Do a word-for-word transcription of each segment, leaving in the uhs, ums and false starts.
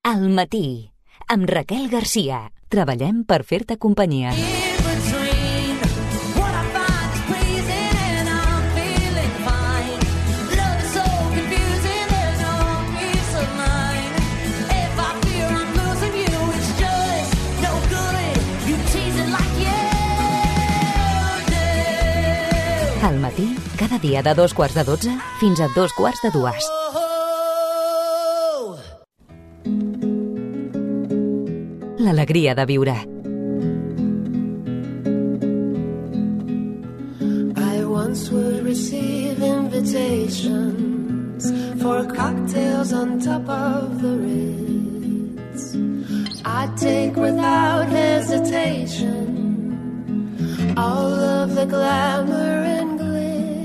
Al matí, amb Raquel Garcia. Treballem per fer-te companyia. Al matí, cada dia de dos quarts de dotze fins a dos quarts de dues. L'alegria de viure. I once would receive invitations for cocktails on top of the Ritz. I'd take without hesitation all of the glamour and glitz.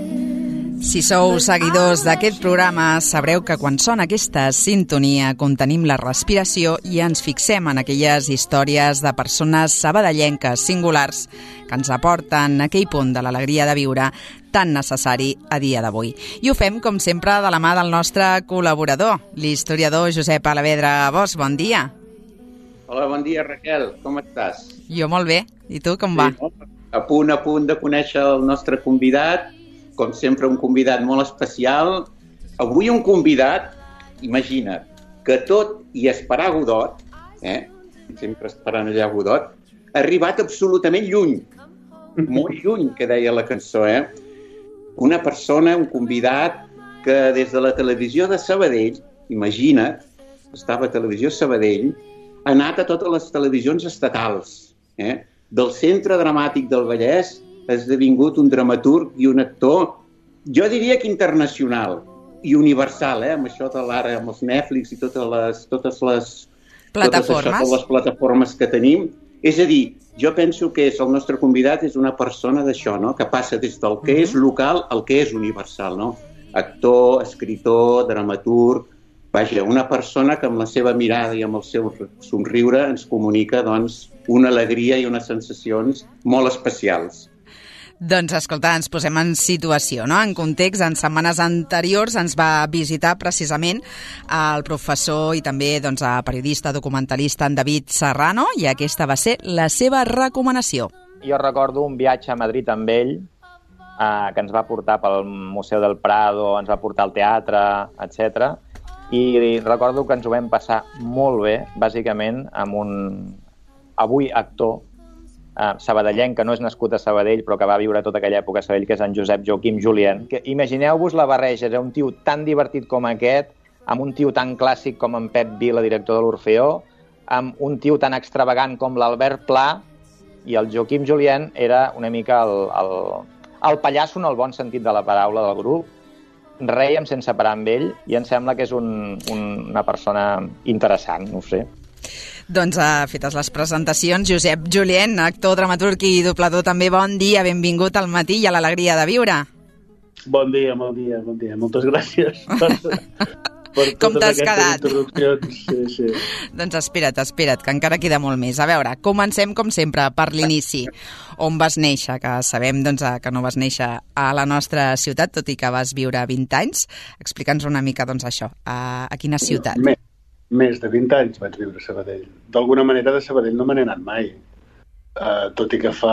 Si sou seguidors d'aquest programa, sabreu que quan sona aquesta sintonia contenim la respiració i ens fixem en aquelles històries de persones sabadellenques singulars que ens aporten aquell punt de l'alegria de viure tan necessari a dia d'avui. I ho fem, com sempre, de la mà del nostre col·laborador, l'historiador Josep Alavedra Bosch. Bon dia. Hola, bon dia, Raquel. Com estàs? Jo molt bé. I tu, com va? Sí, a punt, a punt de conèixer el nostre convidat. Com sempre, un convidat molt especial. Avui un convidat, imagina't, que tot i esperar Godot, eh? sempre esperant allà Godot, ha arribat absolutament lluny. Molt lluny, que deia la cançó, eh? Una persona, un convidat, que des de la televisió de Sabadell, imagina't, estava a Televisió Sabadell, ha anat a totes les televisions estatals, eh? Del Centre Dramàtic del Vallès ha esdevingut un dramaturg i un actor, jo diria que internacional i universal, eh? Amb això de l'ara, amb els Netflix i totes les, totes les plataformes. Totes, això, totes les plataformes que tenim. És a dir, jo penso que és, el nostre convidat és una persona d'això, no? Que passa des del que és local al que és universal, no? Actor, escritor, dramaturg, vaja, una persona que amb la seva mirada i amb el seu somriure ens comunica, doncs, una alegria i unes sensacions molt especials. Doncs, escolta, ens posem en situació, no? En context, en setmanes anteriors ens va visitar precisament el professor i també doncs, periodista documentalista en David Serrano, i aquesta va ser la seva recomanació. Jo recordo un viatge a Madrid amb ell, eh, que ens va portar pel Museu del Prado, ens va portar al teatre, etcètera. I recordo que ens ho vam passar molt bé, bàsicament, amb un avui actor Uh, sabadellenc, que no és nascut a Sabadell, però que va viure tota aquella època a Sabadell, que és en Josep Joaquim Julien. Que, imagineu-vos la barreja, era un tio tan divertit com aquest, amb un tio tan clàssic com en Pep Vila, director de l'Orfeó, amb un tio tan extravagant com l'Albert Pla, i el Joaquim Julien era una mica el, el, el pallasso en el bon sentit de la paraula del grup. Rèiem sense parar amb ell i em sembla que és un, un, una persona interessant, no ho sé. Doncs uh, fetes les presentacions, Josep Julien, actor, dramaturg i doblador també, bon dia, benvingut al matí i a l'alegria de viure. Bon dia, bon dia, bon dia. Moltes gràcies per, per com totes aquestes introduccions. Sí, sí. Doncs espera't, espera't, que encara queda molt més. A veure, comencem com sempre per l'inici. On vas néixer? Que sabem doncs, que no vas néixer a la nostra ciutat, tot i que vas viure vint anys. Explica'ns una mica doncs, això, a, a quina ciutat? Més. Més de vint anys vaig viure a Sabadell. D'alguna manera de Sabadell no me n'he anat mai. Uh, tot i que fa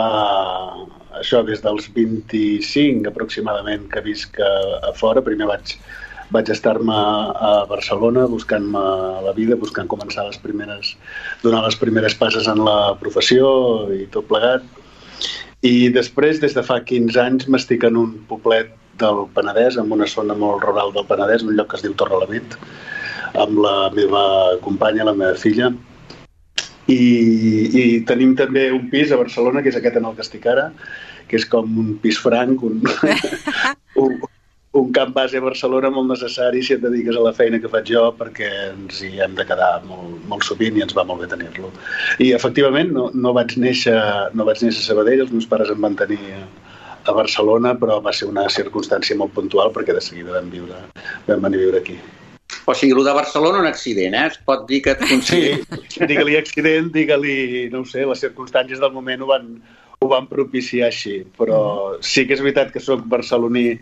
això des dels vint-i-cinc aproximadament que visc a, a fora. Primer vaig, vaig estar-me a Barcelona buscant-me la vida, buscant començar les primeres, donar les primeres passes en la professió i tot plegat. I després, des de fa quinze anys, m'estic en un poblet del Penedès, en una zona molt rural del Penedès, un lloc que es diu Torrelavit, amb la meva companya, la meva filla, i, i tenim també un pis a Barcelona, que és aquest en el que estic ara, que és com un pis franc, un, un, un camp base a Barcelona molt necessari si et dediques a la feina que faig jo, perquè ens hi hem de quedar molt, molt sovint i ens va molt bé tenir-lo. I efectivament no, no, vaig néixer, no vaig néixer a Sabadell, els meus pares em van tenir a Barcelona, però va ser una circumstància molt puntual perquè de seguida vam, viure, vam venir a viure aquí. O sigui, el de Barcelona un accident, eh? Es pot dir que et consideri. Sí, digue-li accident, digue-li, no ho sé, les circumstàncies del moment ho van, ho van propiciar així. Però sí que és veritat que soc barceloní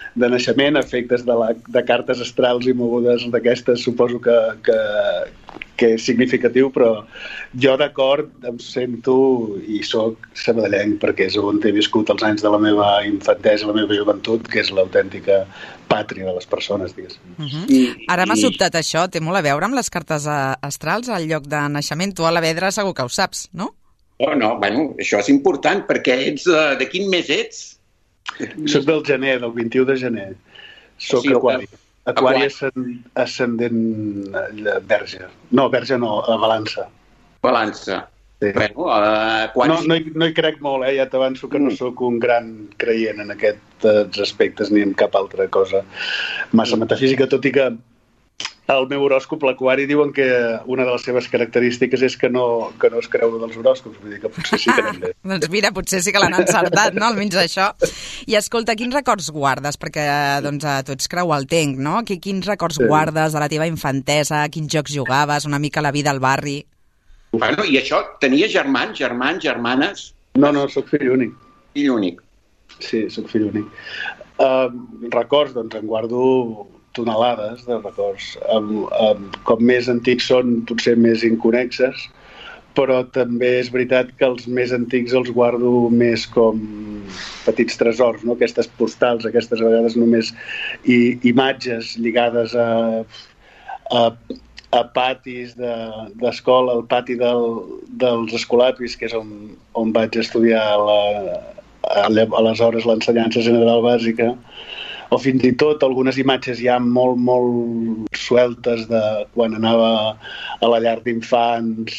de naixement, efectes de, la, de cartes astrals i mogudes d'aquestes, suposo que, que, que és significatiu, però jo d'acord em sento i sóc sabadellenc perquè és on he viscut els anys de la meva infantesa, la meva joventut, que és l'autèntica pàtria de les persones, diguéssim. Uh-huh. I, Ara m'ha sobtat això, té molt a veure amb les cartes astrals al lloc de naixement. Tu a la Vedra segur que ho saps, no? Oh, no, bueno, això és important, perquè ets... Uh, de quin mes ets? Soc del gener, del vint-i-u de gener. Soc sí, aquari. Aquari ascendent, ascendent verge. No, verge no, a balança. Balança. Sí. Bueno, uh, quants... no, no, hi, no hi crec molt, eh? Ja t'avanço que no sóc un gran creient en aquests aspectes ni en cap altra cosa massa metafísica, tot i que el meu horòscop, l'Aquari, diuen que una de les seves característiques és que no, que no es creu dels horòscops, vull dir que potser sí que n'hem de... Doncs mira, potser sí que l'han encertat, no?, almenys això. I escolta, quins records guardes? Perquè doncs, tu ets creualtenc, no? Quins records sí. guardes de la teva infantesa? Quins jocs jugaves? Una mica la vida al barri? Bueno, i això, tenies germans, germans, germanes? No, no, sóc fill únic. Fill únic. Sí, sóc fill únic. Uh, records, doncs en guardo tonelades de records. Um, um, com més antics són, potser més inconexes, però també és veritat que els més antics els guardo més com petits tresors, no? Aquestes postals, aquestes vegades només i, imatges lligades a, a, a patis d'escola, de, al pati del, dels escolapis, que és on, on vaig estudiar la, a, aleshores l'ensenyança general bàsica, o fins i tot algunes imatges ja molt, molt sueltes de quan anava a la llar d'infants.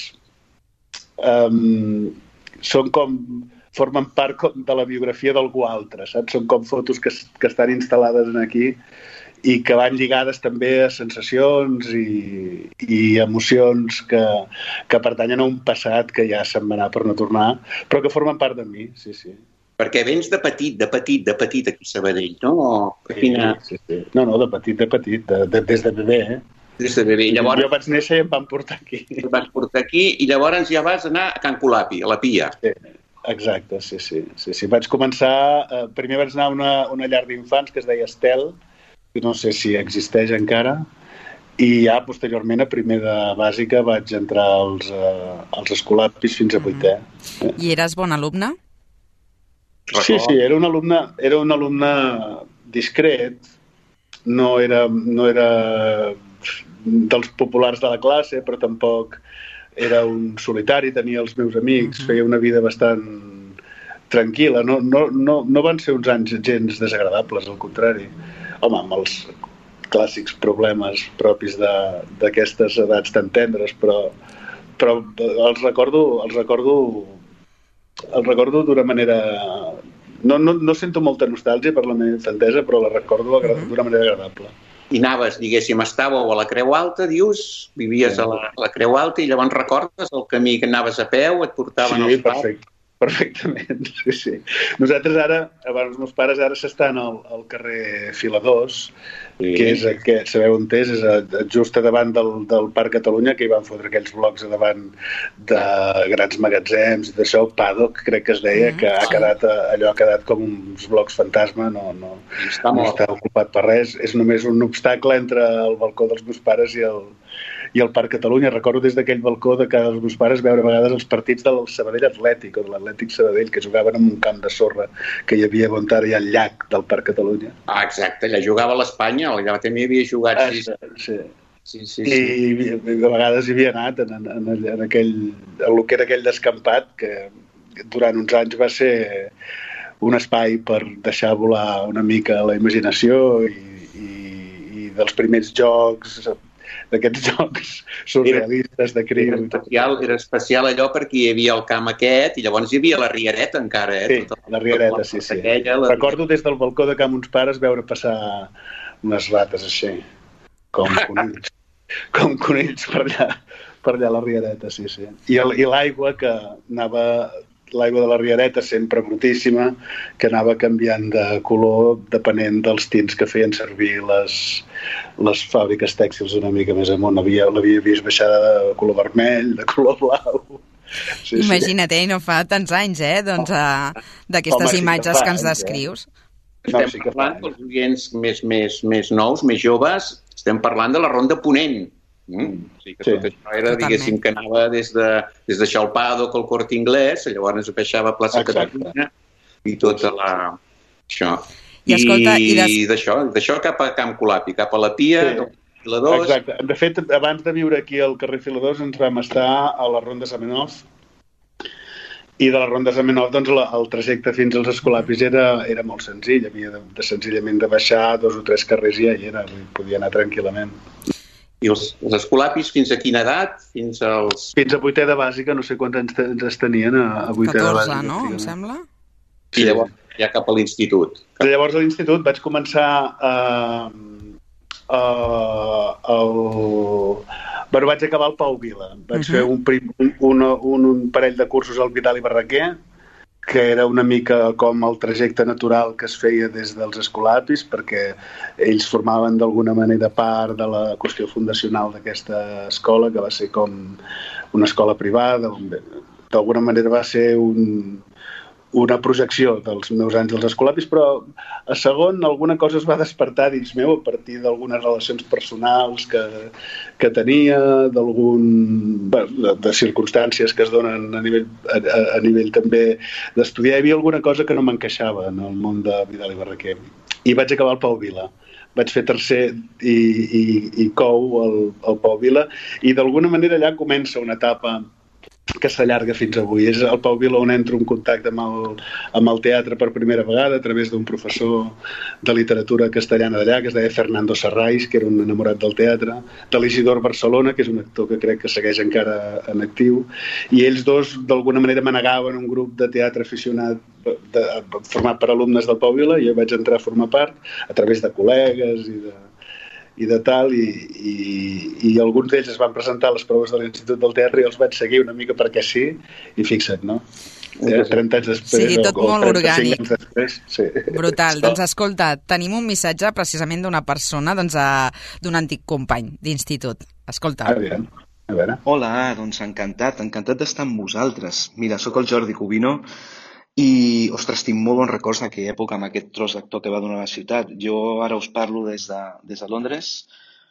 Um, són com, formen part com de la biografia d'algú altre, saps? Són com fotos que, que estan instal·lades aquí i que van lligades també a sensacions i, i emocions que, que pertanyen a un passat que ja se'n va anar per no tornar, però que formen part de mi, sí, sí. Perquè vens de petit, de petit, de petit aquí a Sabadell, no? Sí, Quina... sí, sí. No, no, de petit, de petit, de, de, des de bebè, eh? Des de bebè. Llavors... Jo vaig néixer i em van portar aquí. Em vas portar aquí i llavors ja vas anar a Can Colapi, a la Pia. Sí, exacte, sí, sí. sí, sí. Vaig començar... Eh, primer vaig anar a una, una llar d'infants que es deia Estel, que no sé si existeix encara, i ja posteriorment a primer de bàsica vaig entrar als, eh, als escolapis fins a vuitè. Mm. I eres bon alumne? Sí, sí, era un alumne, era un alumne discret, no era, no era dels populars de la classe, però tampoc era un solitari, tenia els meus amics, uh-huh. feia una vida bastant tranquil·la, no, no, no, no van ser uns anys gens desagradables, al contrari. Home, amb els clàssics problemes propis d'aquestes edats tan tendres, però, però els recordo, els recordo el recordo d'una manera... No, no, no sento molta nostàlgia per la meva infantesa, però la recordo uh-huh. d'una manera agradable. I anaves, diguéssim, estàveu a la Creu Alta, dius, vivies sí. a, la, a la Creu Alta i llavors recordes el camí que anaves a peu, et portaven sí, als pares? Perfecte. Perfectament, sí, sí. Nosaltres ara, els meus pares ara s'estan al, al carrer Filadors, sí. que és, que, sabeu on és, és a, just a davant del, del Parc Catalunya, que hi van fotre aquells blocs a davant de grans magatzems, d'això, Paddock, crec que es deia, mm, que ha quedat, allò ha quedat com uns blocs fantasma, no, no, està, no està ocupat per res, és només un obstacle entre el balcó dels meus pares i el, i el Parc Catalunya. Recordo des d'aquell balcó de casa dels meus pares veure a vegades els partits del Sabadell Atlètic o de l'Atlètic Sabadell, que jugaven en un camp de sorra que hi havia on ara hi ha el llac del Parc Catalunya. Ah, exacte, allà jugava l'Espanya, allà també havia jugat. Ah, sí, sí. Sí, sí, sí. I, I a vegades hi havia anat en, en, en, aquell, en el que era aquell descampat, que durant uns anys va ser un espai per deixar volar una mica la imaginació i, i, i dels primers jocs, d'aquests jocs surrealistes de criu. Era especial, era especial allò perquè hi havia el camp aquest i llavors hi havia la Riereta encara. Eh? Sí, tota, la Riereta, la sí, sí. Aquella, la... Recordo des del balcó de camp uns pares veure passar unes rates així, com conills, com conills per allà, per allà a la Riereta, sí, sí. I l'aigua que anava... l'aigua de la Riereta sempre brutíssima, que anava canviant de color depenent dels tints que feien servir les, les fàbriques tèxtils una mica més amunt. L'havia vist baixar de color vermell, de color blau. Sí, Imagina't, sí. eh? No fa tants anys, eh? Doncs, uh, d'aquestes imatges sí que, que ens descrius. Estem No, sí que parlant fa, dels oients més, més, més nous, més joves, estem parlant de la Ronda Ponent. Mm? O sigui que Sí. tot això era, Totalment. diguéssim, que anava des de, des de Xalpado, que el Corte Inglés, llavors es baixava a plaça Exacte. Catalunya i tota la... Això. I escolta, i des- d'això, d'això cap a Camp Colapi, cap a la Pia, Sí. sí. la dos... Exacte. De fet, abans de viure aquí al carrer Filadors ens vam estar a la Ronda Zamenhof i de la Ronda Zamenhof doncs, la, el trajecte fins als Escolapis era, era molt senzill. Havia de, de senzillament de baixar dos o tres carrers i ja hi era, podia anar tranquil·lament. I els, els escolapis fins a quina edat? Fins als... Fins a vuitè de bàsica, no sé quants anys te- ens tenien a, a vuitè de catorze, bàsica. no? Em antigament. sembla. I llavors ja cap a l'institut. De llavors a l'institut vaig començar a... a, a bueno, vaig acabar al Pau Vila. Vaig uh -huh. fer un, prim, un, un, un, un parell de cursos al Vidal i Barraquer, que era una mica com el trajecte natural que es feia des dels Escolapis, perquè ells formaven d'alguna manera part de la qüestió fundacional d'aquesta escola, que va ser com una escola privada, on d'alguna manera va ser un, una projecció dels meus anys dels Escolapis, però a segon alguna cosa es va despertar dins meu a partir d'algunes relacions personals que, que tenia, d'algun de, de circumstàncies que es donen a nivell, a, a nivell també d'estudiar. Hi havia alguna cosa que no m'encaixava en el món de Vidal i Barraquer. I vaig acabar al Pau Vila. Vaig fer tercer i, i, i cou al, al Pau Vila i d'alguna manera allà comença una etapa que s'allarga fins avui. És el Pau Vila on entro en contacte amb el, amb el teatre per primera vegada a través d'un professor de literatura castellana d'allà, que es deia Fernando Serrais, que era un enamorat del teatre, de l'Isidor Barcelona, que és un actor que crec que segueix encara en actiu, i ells dos d'alguna manera manegaven un grup de teatre aficionat de, format per alumnes del Pau Vila, i jo vaig entrar a formar part a través de col·legues i de i de tal, i, i, i alguns d'ells es van presentar a les proves de l'Institut del Teatre i els vaig seguir una mica perquè sí, i fixa't, no? Eh, trenta anys després, Sí, tot o, o molt trenta-cinc orgànic. anys després, sí. Brutal. Doncs escolta, tenim un missatge precisament d'una persona, doncs, a- d'un antic company d'institut. Escolta. A veure, a veure. Hola, doncs encantat, encantat d'estar amb vosaltres. Mira, sóc el Jordi Cubino i, ostres, tinc molt bons records d'aquella època amb aquest tros d'actor que va donar a la ciutat. Jo ara us parlo des de, des de Londres,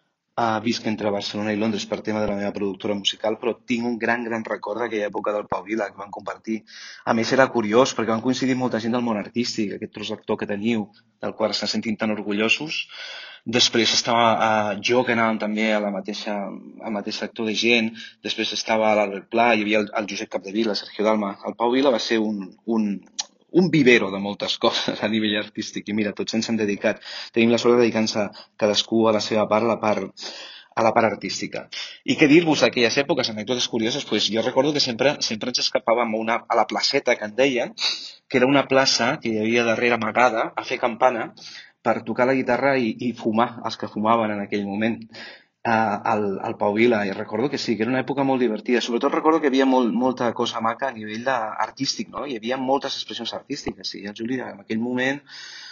uh, visc entre Barcelona i Londres per tema de la meva productora musical, però tinc un gran, gran record d'aquella època del Pau Vila que van compartir. A més, era curiós perquè van coincidir molta gent del món artístic, aquest tros d'actor que teniu, del qual se sentin tan orgullosos. Després estava uh, jo, que anàvem també a la mateixa, al mateix sector de gent. Després estava l'Albert Pla, hi havia el, el Josep Capdevila, Sergio Dalma. El Pau Vila va ser un, un, un vivero de moltes coses a nivell artístic. I mira, tots ens hem dedicat. Tenim la sort de dedicar-nos cadascú a la seva part, a la part, a la part artística. I què dir-vos d'aquelles èpoques, anècdotes curioses? Pues jo recordo que sempre, sempre ens escapàvem a, una, a la placeta, que en deien, que era una plaça que hi havia darrere amagada, a fer campana, per tocar la guitarra i, i fumar, els que fumaven en aquell moment, uh, al, al Pau Vila. I recordo que sí, que era una època molt divertida. Sobretot recordo que hi havia molt, molta cosa maca a nivell de, artístic, no? Hi havia moltes expressions artístiques. I el Juli, en aquell moment,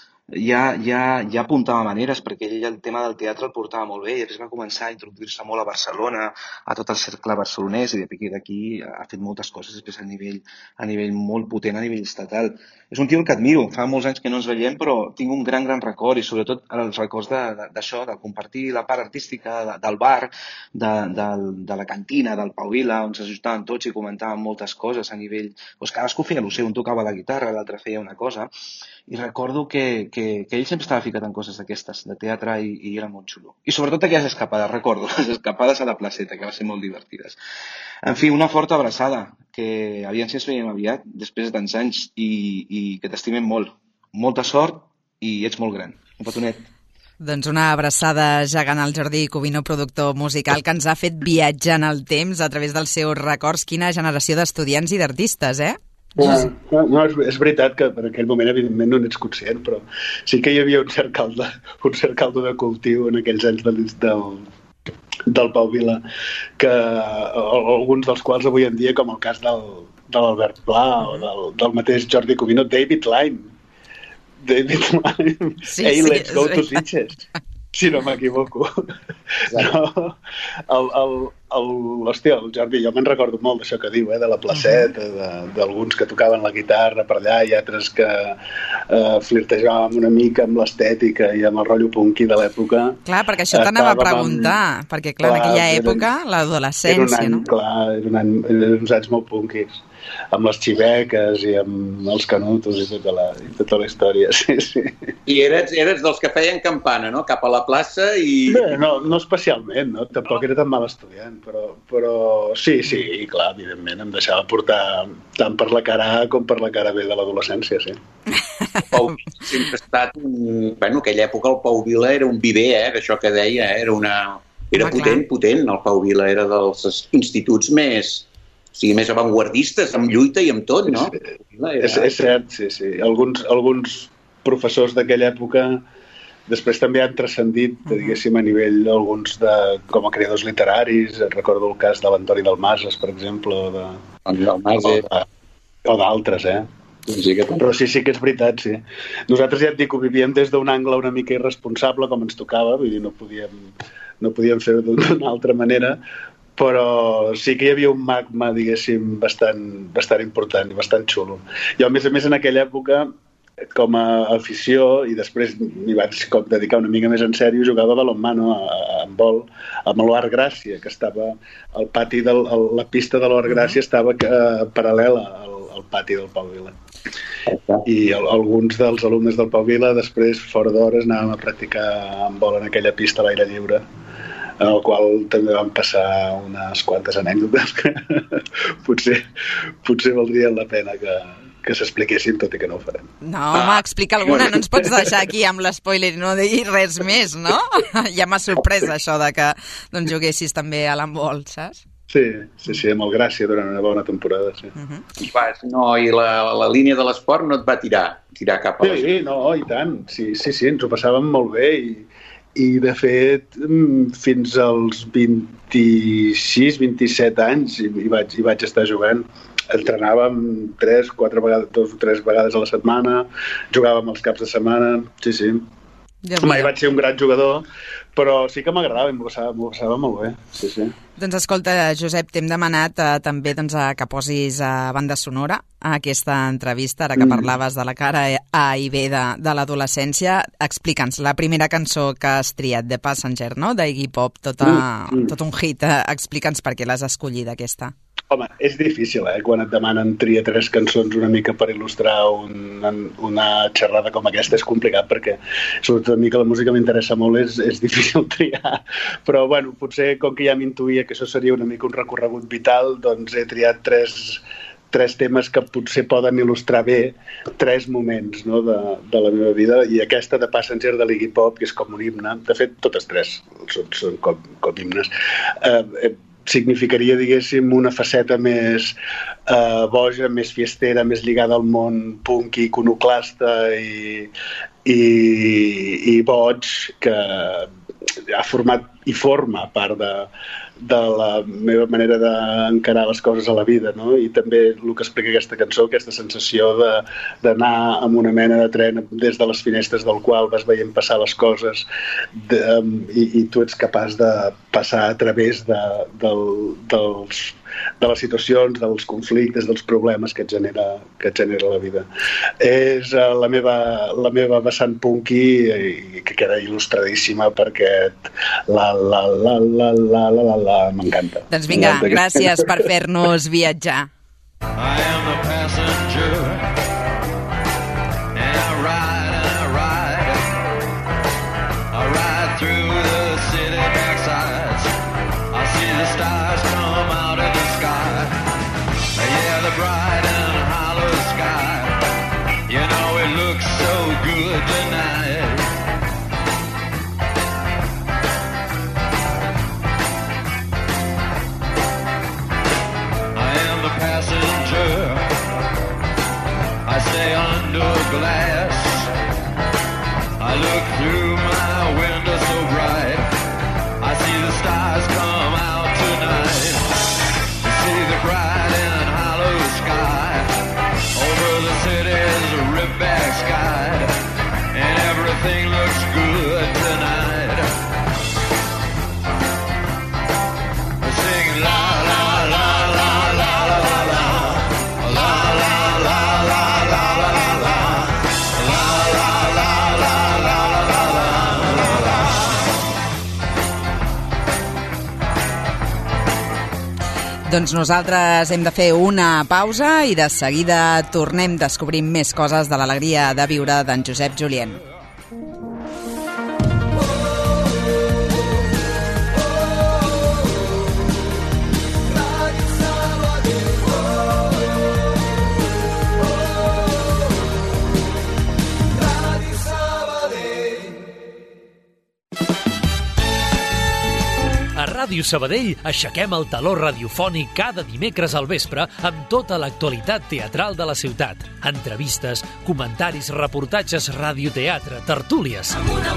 ja, ja, ja apuntava maneres, perquè ell el tema del teatre el portava molt bé i després va començar a introduir-se molt a Barcelona, a tot el cercle barcelonès, i d'aquí ha fet moltes coses després a nivell, a nivell molt potent, a nivell estatal. És un tio que admiro, fa molts anys que no ens veiem, però tinc un gran, gran record, i sobretot els records d'això, de, de, de compartir la part artística de, del bar, de, de, de la cantina, del Pau Vila, on s'ajustaven tots i comentaven moltes coses a nivell... Doncs cadascú feia el seu, un tocava la guitarra, l'altre feia una cosa, i recordo que, que, que ell sempre estava ficat en coses d'aquestes, de teatre, i, i era molt xulo. I sobretot aquelles escapades, recordo, les escapades a la placeta, que van ser molt divertides. En fi, una forta abraçada, que aviam si ens veiem aviat, després de tants anys, i, i que t'estimem molt. Molta sort i ets molt gran. Un petonet. Doncs una abraçada gegant al Jordi Cubino, productor musical, que ens ha fet viatjar en el temps a través dels seus records. Quina generació d'estudiants i d'artistes, eh? No, no, no, és, és veritat que per aquell moment evidentment no n'ets conscient, però sí que hi havia un cert caldo, un cert caldo de cultiu en aquells anys del, del, del Pau Vila, que alguns dels quals avui en dia, com el cas del, de l'Albert Pla o del, del mateix Jordi Cubino, David Lyme. David Lyme. Sí, hey, sí, let's go to veritat. Sitges. Si no m'equivoco. No, el, el, el, hòstia, el Jordi, jo me'n recordo molt d'això que diu, eh, de la placeta, d'alguns que tocaven la guitarra per allà i altres que eh, flirtejàvem una mica amb l'estètica i amb el rotllo punky de l'època. Clar, perquè això t'anava a preguntar, amb... perquè clar, clar, en aquella època, l'adolescència, no? Clar, era un any, eren uns anys molt punkis, amb les xiveques i amb els canutos i tota la, i tota la història, sí, sí. I eres, eres dels que feien campana, no?, cap a la plaça i... Bé, no, no especialment, no? Tampoc era tan mal estudiant, però, però sí, sí, i clar, evidentment, em deixava portar tant per la cara A com per la cara B de l'adolescència, sí. Pau sempre ha estat un... Bueno, aquella època el Pau Vila era un viver, eh, d'això que deia, eh? Era una... Era Home, potent, clar. potent, el Pau Vila era dels instituts més... O sigui, més avantguardistes, amb lluita i amb tot, no? Sí, era... és, és cert, sí, sí. Alguns, alguns professors d'aquella època després també han transcendit, diguéssim, a nivell alguns de, com a creadors literaris. Recordo el cas de l'Antoni Dalmases, per exemple, o de... Dalmases. O d'altres, eh? Sí, que... Però sí, sí que és veritat, sí. Nosaltres ja et dic, ho vivíem des d'un angle una mica irresponsable, com ens tocava, vull dir, no podíem, no podíem fer-ho d'una altra manera, però sí que hi havia un magma, diguéssim, bastant, bastant important i bastant xulo. Jo, a més a més, en aquella època, com a afició, i després m'hi vaig com dedicar una mica més en sèrio, jugava a balonmano, a handbol, amb l'Oart Gràcia, que estava al pati de la pista de l'Oart Gràcia estava eh, paral·lela al, al pati del Pau Vila. I el, alguns dels alumnes del Pau Vila després, fora d'hores, anàvem a practicar handbol en aquella pista a l'aire lliure, en el qual també van passar unes quantes anècdotes que potser, potser valdrien la pena que, que s'expliquessin, tot i que no ho farem. No, home, explica alguna, no ens pots deixar aquí amb l'espoiler i no dir res més, no? Ja m'ha sorprès això de que doncs, juguessis també a l'handbol, saps? Sí, sí, sí, amb el Gràcia durant una bona temporada, sí. Uh-huh. I, vas, no, i la, la línia de l'esport no et va tirar, tirar cap a les... Sí, no, i tant, sí, sí, sí, ens ho passàvem molt bé i I, de fet, fins als vint-i-sis vint-i-set anys hi vaig, hi vaig estar jugant. Entrenàvem tres, quatre vegades, dos o tres vegades a la setmana, jugàvem els caps de setmana, sí, sí. Ja Mai vaig ser un gran jugador, però sí que m'agradava i m'ho passava, m'ho passava molt bé, sí, sí. Doncs escolta, Josep, t'hem demanat eh, també doncs, a que posis a banda sonora a aquesta entrevista, ara que mm. parlaves de la cara A i B de, de l'adolescència. Explica'ns, la primera cançó que has triat, The Passenger, no?, d'Iggy Pop, tota, mm. tot un hit. Eh, explica'ns per què l'has escollida, aquesta. Home, és difícil, eh? Quan et demanen tria tres cançons una mica per il·lustrar un, una xerrada com aquesta és complicat perquè, sobretot a mi que la música m'interessa molt, és, és difícil triar. Però, bueno, potser com que ja m'intuïa que això seria una mica un recorregut vital, doncs he triat tres, tres temes que potser poden il·lustrar bé tres moments, no?, de, de la meva vida, i aquesta de Passenger de l'Iggy Pop, que és com un himne, de fet totes tres són, són com, com himnes, eh, significaria, diguéssim, una faceta més eh, boja, més fiestera, més lligada al món punk i iconoclasta i, i, i boig, que ha format i forma part de, de la meva manera d'encarar les coses a la vida, no? I també el que explica aquesta cançó, aquesta sensació de, d'anar amb una mena de tren des de les finestres del qual vas veient passar les coses de, i, i tu ets capaç de passar a través de, del, dels, de les situacions, dels conflictes, dels problemes que et genera, que et genera la vida. És uh, la, meva, la meva vessant punky i que queda il·lustradíssima perquè la la la la la la la la m'encanta. Doncs vinga, gràcies per fer-nos viatjar. I am the passenger and I ride and I ride I ride through the city backsides I see the stars come out of the sky yeah, the bright and hollow sky you know it looks so good tonight passenger I stay under glass I look through my window so bright I see the stars come out tonight I see the bright and hollow sky over the city's rip-back sky and everything looks good tonight I sing Doncs nosaltres hem de fer una pausa i de seguida tornem descobrint més coses de l'alegria de viure d'en Josep Julien. Ràdio Sabadell aixequem el taló radiofònic cada dimecres al vespre amb tota l'actualitat teatral de la ciutat. Entrevistes, comentaris, reportatges, radioteatre, tertúlies.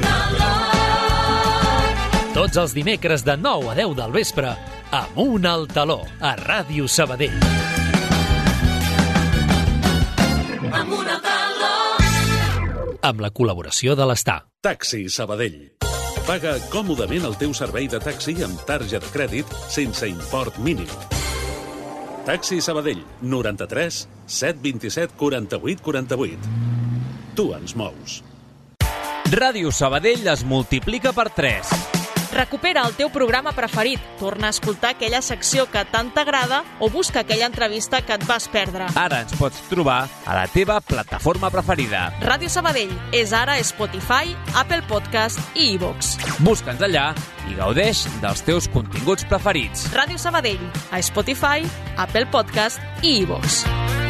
Tots els dimecres de nou a deu del vespre, Amunt al taló, a Ràdio Sabadell. Amunt al taló! Amb la col·laboració de l'Estar. Taxi Sabadell. Paga còmodament el teu servei de taxi amb tarja de crèdit sense import mínim. Taxi Sabadell, noranta-tres set vint-i-set quaranta-vuit quaranta-vuit. Tu ens mous. Ràdio Sabadell es multiplica per tres. Recupera el teu programa preferit, torna a escoltar aquella secció que tant t'agrada o busca aquella entrevista que et vas perdre. Ara ens pots trobar a la teva plataforma preferida. Ràdio Sabadell és ara a Spotify, Apple Podcast i iVoox. Busca'ns allà i gaudeix dels teus continguts preferits. Ràdio Sabadell, a Spotify, Apple Podcast i iVoox.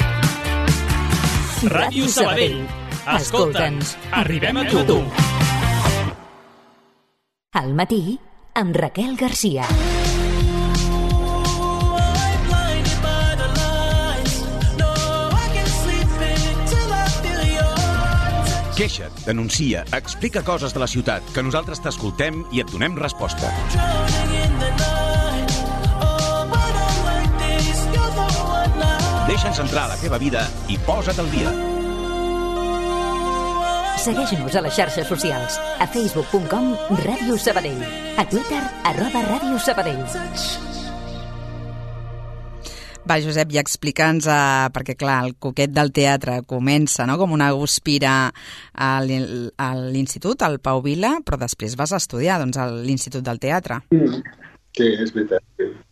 Ràdio Sabadell. Escolta'ns, arribem a tu. Al matí, amb Raquel Garcia. Queixa't, denuncia, explica coses de la ciutat, que nosaltres t'escoltem i et donem resposta. Deixa'ns entrar a la teva vida i posa't al dia. Segueix-nos a les xarxes socials. A facebook punt com Ràdio Sabadell. A Twitter, arroba Ràdio Sabadell. Va, Josep, i explica'ns, uh, perquè clar, el coquet del teatre comença, no?, com una guspira a l'institut, al Pau Vila, però després vas estudiar, doncs, a l'Institut del Teatre. Mm. Sí, és veritat.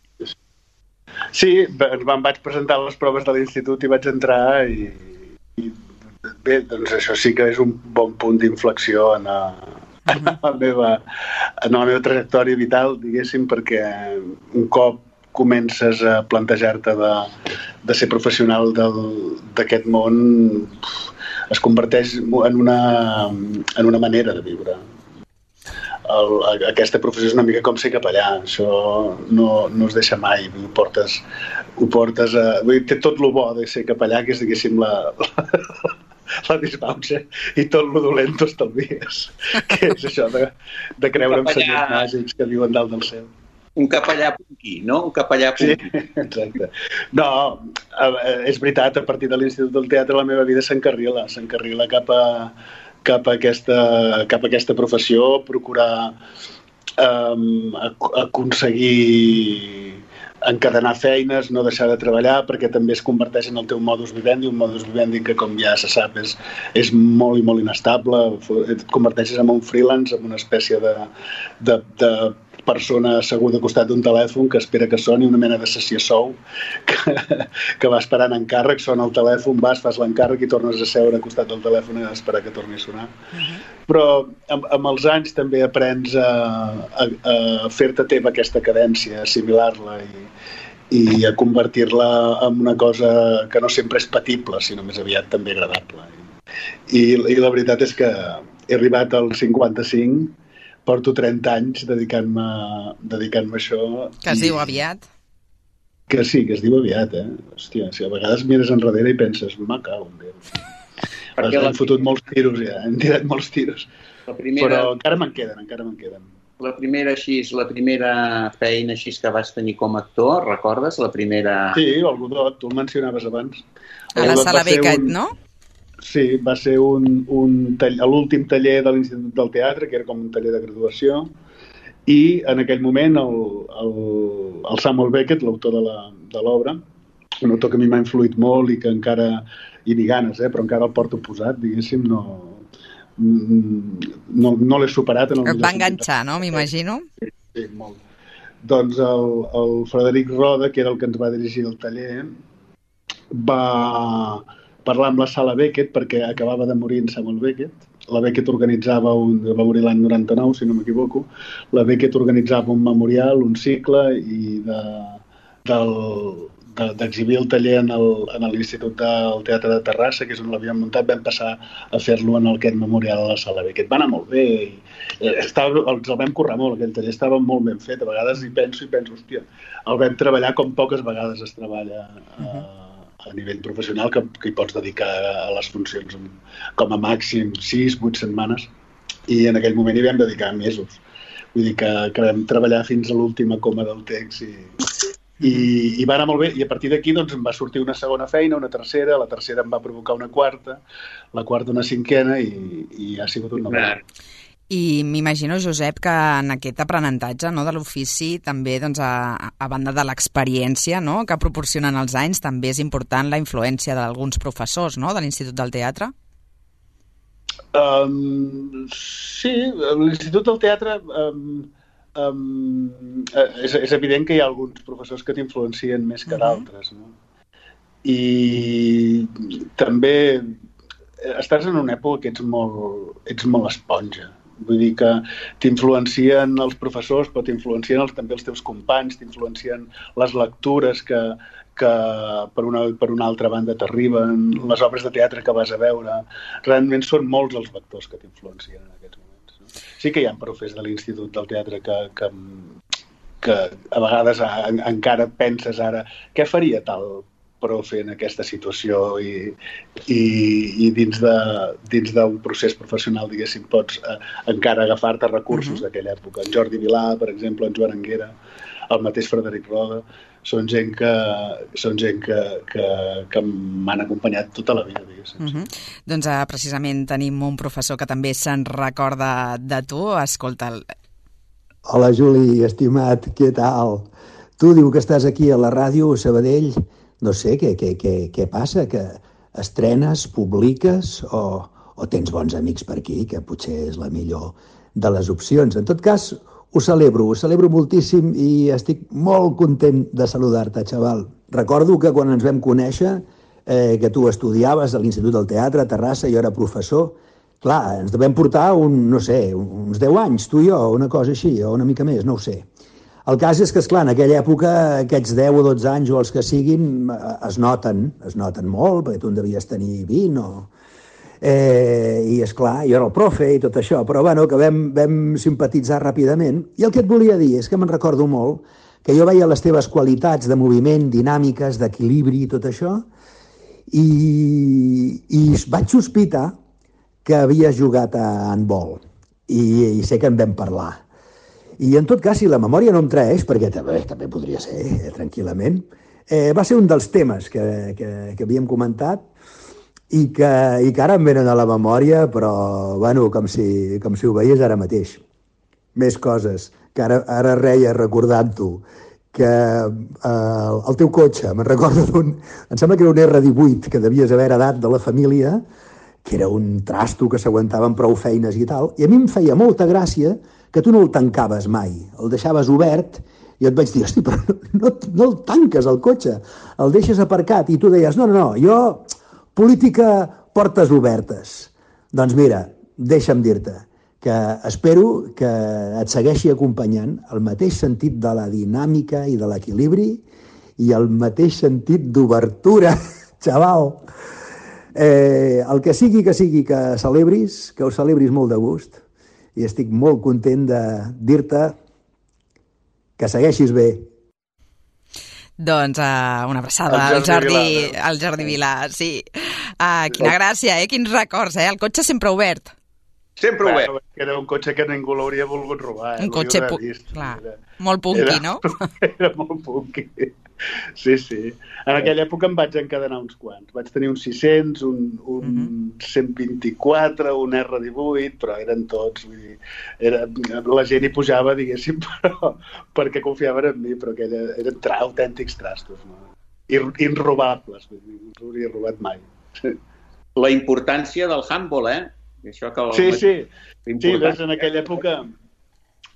Sí, em vaig presentar les proves de l'institut i vaig entrar i... i bé, doncs això sí que és un bon punt d'inflexió en, a, en, la meva, en la meva trajectòria vital, diguéssim, perquè un cop comences a plantejar-te de, de ser professional d'aquest món, es converteix en una, en una manera de viure. El, aquesta professió és una mica com ser capellà, això no, no es deixa mai, ho portes, ho portes a... Vull dir, té tot el bo de ser capellà, que és, diguéssim, la... la la disbauxa, i tot lo dolent t'ho estalvies, que és això de, de creure en senyors màgics que viuen dalt del cel. Un capellà punqui, no? Un capellà punqui. Sí, exacte. No, és veritat, a partir de l'Institut del Teatre la meva vida s'encarrila, s'encarrila cap a, cap a, aquesta, cap a aquesta professió, procurar um, aconseguir encadenar feines, no deixar de treballar, perquè també es converteix en el teu modus vivendi, un modus vivendi que, com ja se sap, és, és molt i molt inestable. Et converteixes en un freelance, en una espècie de, de, de persona asseguda al costat d'un telèfon que espera que soni, una mena de sessió sou, que, que va esperant encàrrec, sona el telèfon, vas, fas l'encàrrec i tornes a seure al costat del telèfon i a esperar que torni a sonar. Uh-huh. Però amb, amb els anys també aprens a, a, a fer-te teva aquesta cadència, a assimilar-la i, i a convertir-la en una cosa que no sempre és patible, sinó més aviat també agradable. I, i la veritat és que he arribat als cinquanta-cinc, porto trenta anys dedicant-me dedicant-me a això. Que es i... diu aviat. Que sí, que es diu aviat, eh? Hòstia, si a vegades mires enrere i penses, ma cau, Déu. Perquè hem fotut molts tiros ja, hem tirat molts tiros. La primera... Però encara me'n queden, encara me'n queden. La primera, així, la primera feina així que vas tenir com a actor, recordes? La primera... Sí, el Godot, tu el mencionaves abans. A la Sala Beckett, un... no? Sí, va ser un, un tall... l'últim taller de l'Institut del Teatre, que era com un taller de graduació, i en aquell moment el, el, el Samuel Beckett, l'autor de l'obra, un autor que a mi m'ha influït molt i que encara, i ni ganes, eh, però encara el porto posat, diguéssim, no, no, no l'he superat. En el Et va enganxar, no?, m'imagino? Sí, sí, molt. doncs el, el Frederic Roda, que era el que ens va dirigir el taller, va parlar amb la Sala Beckett, perquè acabava de morir en Samuel Beckett. La Beckett organitzava un... va morir l'any noranta-nou, si no m'equivoco. La Beckett organitzava un memorial, un cicle, i de, del, de, d'exhibir el taller en, el, en l'Institut del Teatre de Terrassa, que és on l'havíem muntat, vam passar a fer-lo en aquest memorial a la Sala Beckett. Va anar molt bé, i estava, els el vam currar molt, aquell taller estava molt ben fet. A vegades hi penso i penso, hòstia, el vam treballar com poques vegades es treballa a, a nivell professional, que, que hi pots dedicar a les funcions com a màxim sis, vuit setmanes, i en aquell moment hi vam dedicar mesos. Vull dir que, que vam treballar fins a l'última coma del text i, i, i va anar molt bé. I a partir d'aquí doncs, em va sortir una segona feina, una tercera, la tercera em va provocar una quarta, la quarta una cinquena i, i ha sigut un nou. I m'imagino, Josep, que en aquest aprenentatge, no, de l'ofici, també, doncs, a, a banda de l'experiència, no, que proporcionen els anys, també és important la influència d'alguns professors, no, de l'Institut del Teatre? Um, sí, l'Institut del Teatre um, um, és, és evident que hi ha alguns professors que t'influencien més que d'altres, no? I també estàs en una època que ets molt, ets molt esponja. Vull dir que t'influencien els professors, però t'influencien els, també els teus companys, t'influencien les lectures que, que per, una, per una altra banda t'arriben, les obres de teatre que vas a veure. Realment són molts els vectors que t'influencien en aquests moments. No? Sí que hi ha professors de l'Institut del Teatre que, que, que a vegades a, encara penses ara què faria tal profe en aquesta situació i, i, i dins de, dins d'un procés professional, diguéssim, pots eh, encara agafar-te recursos uh-huh. d'aquella època. En Jordi Vilà, per exemple, en Joan Anguera, el mateix Frederic Roda, són gent que, són gent que, que, que m'han acompanyat tota la vida, diguéssim. Uh-huh. Doncs eh, precisament tenim un professor que també se'n recorda de tu. Escolta'l. Hola, Juli, estimat, què tal? Tu diu que estàs aquí a la ràdio Sabadell. No sé, què, què, què, què passa? Que estrenes, publiques o, o tens bons amics per aquí, que potser és la millor de les opcions. En tot cas, ho celebro, ho celebro moltíssim i estic molt content de saludar-te, xaval. Recordo que quan ens vam conèixer, eh, que tu estudiaves a l'Institut del Teatre a Terrassa, jo era professor, clar, ens devem portar un, no sé, uns deu anys, tu i jo, una cosa així, o una mica més, no ho sé. El cas és que, esclar, en aquella època, aquests deu o dotze anys o els que siguin, es noten, es noten molt, perquè tu en devies tenir vint o... Eh, I, esclar, jo era el profe i tot això, però, bueno, que vam, vam simpatitzar ràpidament. I el que et volia dir és que me'n recordo molt que jo veia les teves qualitats de moviment, dinàmiques, d'equilibri i tot això, i, i vaig sospitar que havies jugat a handbol, i, i sé que en vam parlar. I en tot cas, si la memòria no em traeix, perquè també, també podria ser, eh, tranquil·lament, eh, va ser un dels temes que, que, que havíem comentat i que, i que ara em venen a la memòria, però, bueno, com si, com si ho veies ara mateix. Més coses, que ara, ara reia recordant-ho, que eh, el teu cotxe, me'n recordo d'un... Em sembla que era un erre divuit que devies haver heredat de la família, que era un trasto que s'aguantava amb prou feines i tal, i a mi em feia molta gràcia que tu no el tancaves mai, el deixaves obert, i et vaig dir, hosti, però no, no, no el tanques, el cotxe, el deixes aparcat, i tu deies, no, no, no, jo, política, portes obertes. Doncs mira, deixa'm dir-te que espero que et segueixi acompanyant el mateix sentit de la dinàmica i de l'equilibri i el mateix sentit d'obertura, xaval. Eh, el que sigui que sigui que celebris, que ho celebris molt de gust, i estic molt content de dir-te que segueixis bé. Doncs uh, una abraçada al Jordi, Jordi, al Jordi Vilà, sí. Uh, quina gràcia, eh? Quins records, eh? El cotxe sempre obert. Sempre obert. Bueno, era un cotxe que ningú l'hauria volgut robar. Eh? Un cotxe, pu- clar, era, molt punky, era, no? Era molt punky. Sí, sí. En aquella època em vaig encadenar uns quants. Vaig tenir uns sis-cents, un, un uh-huh. cent vint-i-quatre, un erre divuit, però eren tots. Vull dir, era, la gent hi pujava, diguéssim, però, perquè confiaven en mi, però que era, eren tra, autèntics trastos, no? Irrobables, vull dir, no s'hauria robat mai. La importància del handball, eh? Això que el... Sí, sí. Sí, ves, en aquella època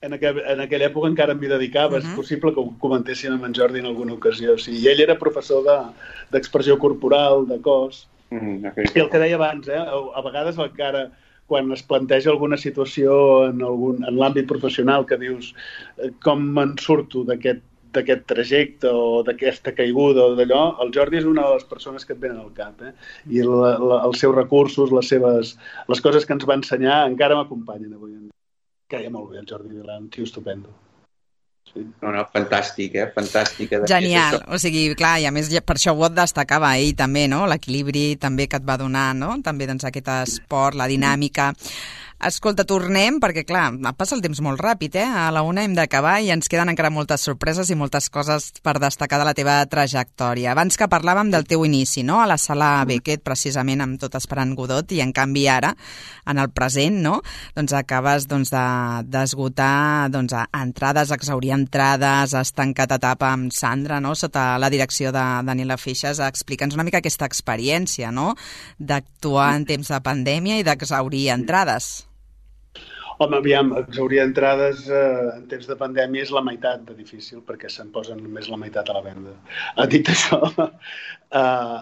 en, aqu en aquella època encara m'hi dedicava. Uh-huh. És possible que ho comentéssim amb en Jordi en alguna ocasió. O sigui, ell era professor d'expressió de, corporal, de cos. Mm, okay. I el que deia abans, eh, a vegades encara quan es planteja alguna situació en, algun, en l'àmbit professional que dius eh, com me'n surto d'aquest d'aquest trajecte o d'aquesta caiguda o d'allò, el Jordi és una de les persones que et venen al cap. Eh? I la, la, els seus recursos, les seves, les coses que ens va ensenyar encara m'acompanyen avui en dia. Caia molt bé el Jordi Vilà, un tio estupendo. Sí. No, no, fantàstic, eh? Fantàstic. Genial, o sigui, clar, i a més per això ho et destacava ell també, no? L'equilibri també que et va donar, no? També doncs aquest esport, la dinàmica. Escolta, tornem, perquè clar, passa el temps molt ràpid, eh? A la una hem d'acabar i ens queden encara moltes sorpreses i moltes coses per destacar de la teva trajectòria. Abans que parlàvem del teu inici, no? A la Sala Beckett, precisament, amb Tot esperant Godot, i en canvi ara, en el present, no? Doncs acabes doncs, d'esgotar de, doncs, entrades, exaurir entrades, has tancat etapa amb Sandra, no? Sota la direcció de Daniela Feixas. Explica'ns una mica aquesta experiència, no? D'actuar en temps de pandèmia i d'exaurir entrades. Home, aviam, exaurir entrades eh, en temps de pandèmia és la meitat de difícil, perquè se'n posen només la meitat a la venda. Dit això, eh,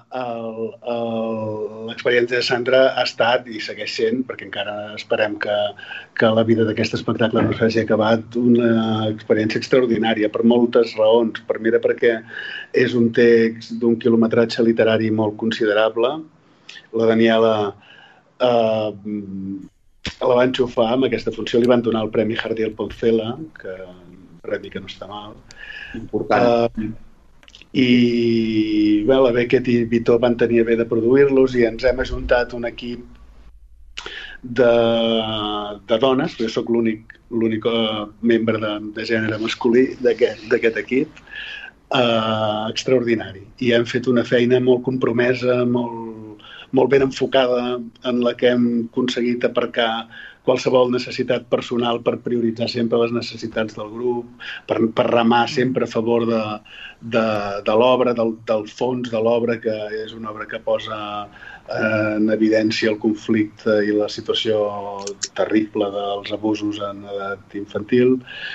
l'experiència de Sandra ha estat i segueix sent, perquè encara esperem que, que la vida d'aquest espectacle no s'hagi acabat, una experiència extraordinària, per moltes raons. Primera, perquè és un text d'un quilometratge literari molt considerable. La Daniela eh, la va enxufar amb aquesta funció, li van donar el Premi Jardiel Poncela, que un premi que no està mal. Important. Uh, I bé, la Beckett i Vitó van tenir bé de produir-los i ens hem ajuntat un equip de, de dones, jo soc l'únic l'únic membre de, de gènere masculí d'aquest equip, uh, extraordinari. I hem fet una feina molt compromesa, molt molt ben enfocada, en la que hem aconseguit aparcar qualsevol necessitat personal per prioritzar sempre les necessitats del grup, per, per remar sempre a favor de, de, de l'obra, del, del fons de l'obra, que és una obra que posa en evidència el conflicte i la situació terrible dels abusos en edat infantil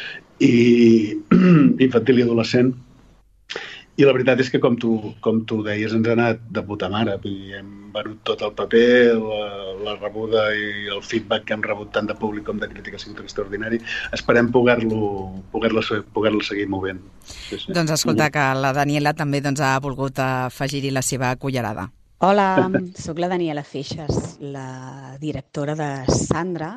i infantil i adolescent. I la veritat és que, com tu, com tu deies, ens ha anat de puta mare. I hem venut tot el paper, la, la rebuda i el feedback que hem rebut tant de públic com de crítica ha sigut extraordinari. Esperem poder-lo poder-lo poder seguir movent. Sí, sí. Doncs escolta, que la Daniela també doncs, ha volgut afegir-hi la seva cullerada. Hola, sóc la Daniela Feixas, la directora de Sandra,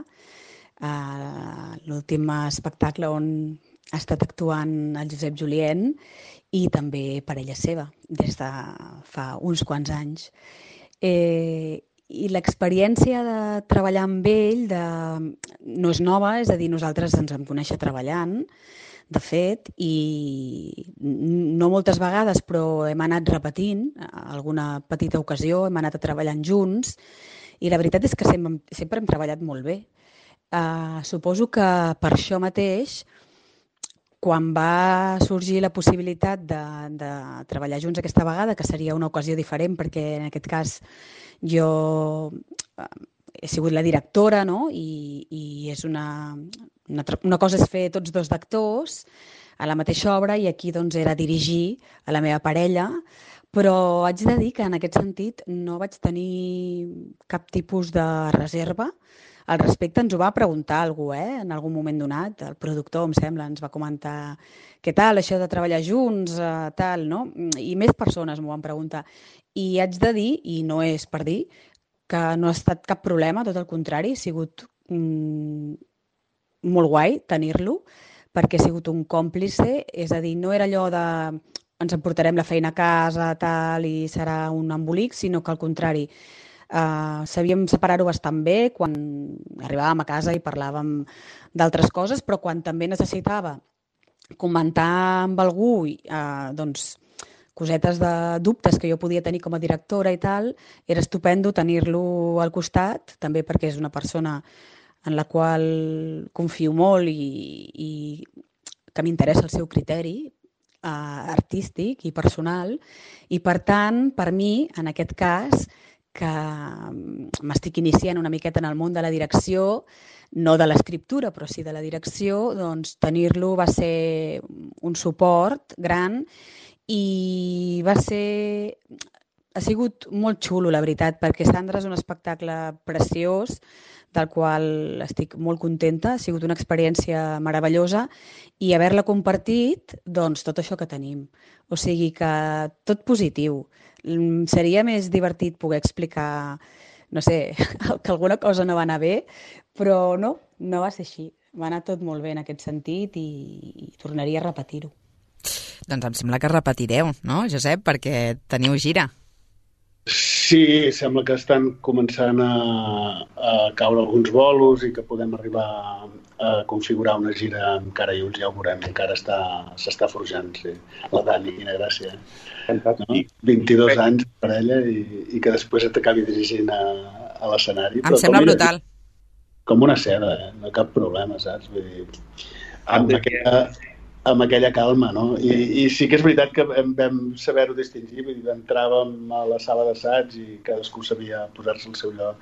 uh, l'últim espectacle on ha estat actuant el Josep Julien, i també parella seva, des de fa uns quants anys. Eh, I l'experiència de treballar amb ell de... no és nova, és a dir, nosaltres ens vam conèixer treballant, de fet, i no moltes vegades, però hem anat repetint, alguna petita ocasió, hem anat treballant junts, i la veritat és que sempre, sempre hem treballat molt bé. Uh, suposo que per això mateix, quan va sorgir la possibilitat de, de treballar junts aquesta vegada, que seria una ocasió diferent, perquè en aquest cas jo he sigut la directora, no? I, i és una, una, una cosa és fer tots dos d'actors a la mateixa obra i aquí doncs, era dirigir a la meva parella, però haig de dir que en aquest sentit no vaig tenir cap tipus de reserva. Al respecte ens ho va preguntar algú, eh? En algun moment donat, el productor, em sembla, ens va comentar què tal, això de treballar junts, eh, tal, no? I més persones m'ho van preguntar. I haig de dir, i no és per dir, que no ha estat cap problema, tot el contrari, ha sigut mm, molt guai tenir-lo, perquè ha sigut un còmplice, és a dir, no era allò de ens emportarem la feina a casa, tal, i serà un embolic, sinó que al contrari, Uh, sabíem separar-ho bastant bé quan arribàvem a casa i parlàvem d'altres coses, però quan també necessitava comentar amb algú uh, doncs, cosetes de dubtes que jo podia tenir com a directora i tal, era estupendo tenir-lo al costat, també perquè és una persona en la qual confio molt i, i que m'interessa el seu criteri uh, artístic i personal, i per tant, per mi, en aquest cas, que m'estic iniciant una miqueta en el món de la direcció, no de l'escriptura, però sí de la direcció, doncs tenir-lo va ser un suport gran i va ser... ha sigut molt xulo, la veritat, perquè Sandra és un espectacle preciós, del qual estic molt contenta, ha sigut una experiència meravellosa i haver-la compartit, doncs, tot això que tenim. O sigui que tot positiu. Seria més divertit poder explicar, no sé, que alguna cosa no va anar bé, però no, no va ser així. Va anar tot molt bé en aquest sentit i, i tornaria a repetir-ho. Doncs em sembla que repetireu, no, Josep? Perquè teniu gira. Sí, sembla que estan començant a, a caure alguns bolos i que podem arribar a configurar una gira encara i ulls, ja ho veurem, encara està, s'està forjant, sí. La Dani, quina gràcia. No? vint-i-dos anys per ella i, i que després t'acabi dirigint a, a l'escenari. Em sembla mira, brutal. Com una seda, eh? No cap problema, saps? Vull dir, amb aquella... amb aquella calma, no? I, i sí que és veritat que vam saber-ho distingir, vull dir, entràvem a la sala d'assaig i cadascú sabia posar-se al seu lloc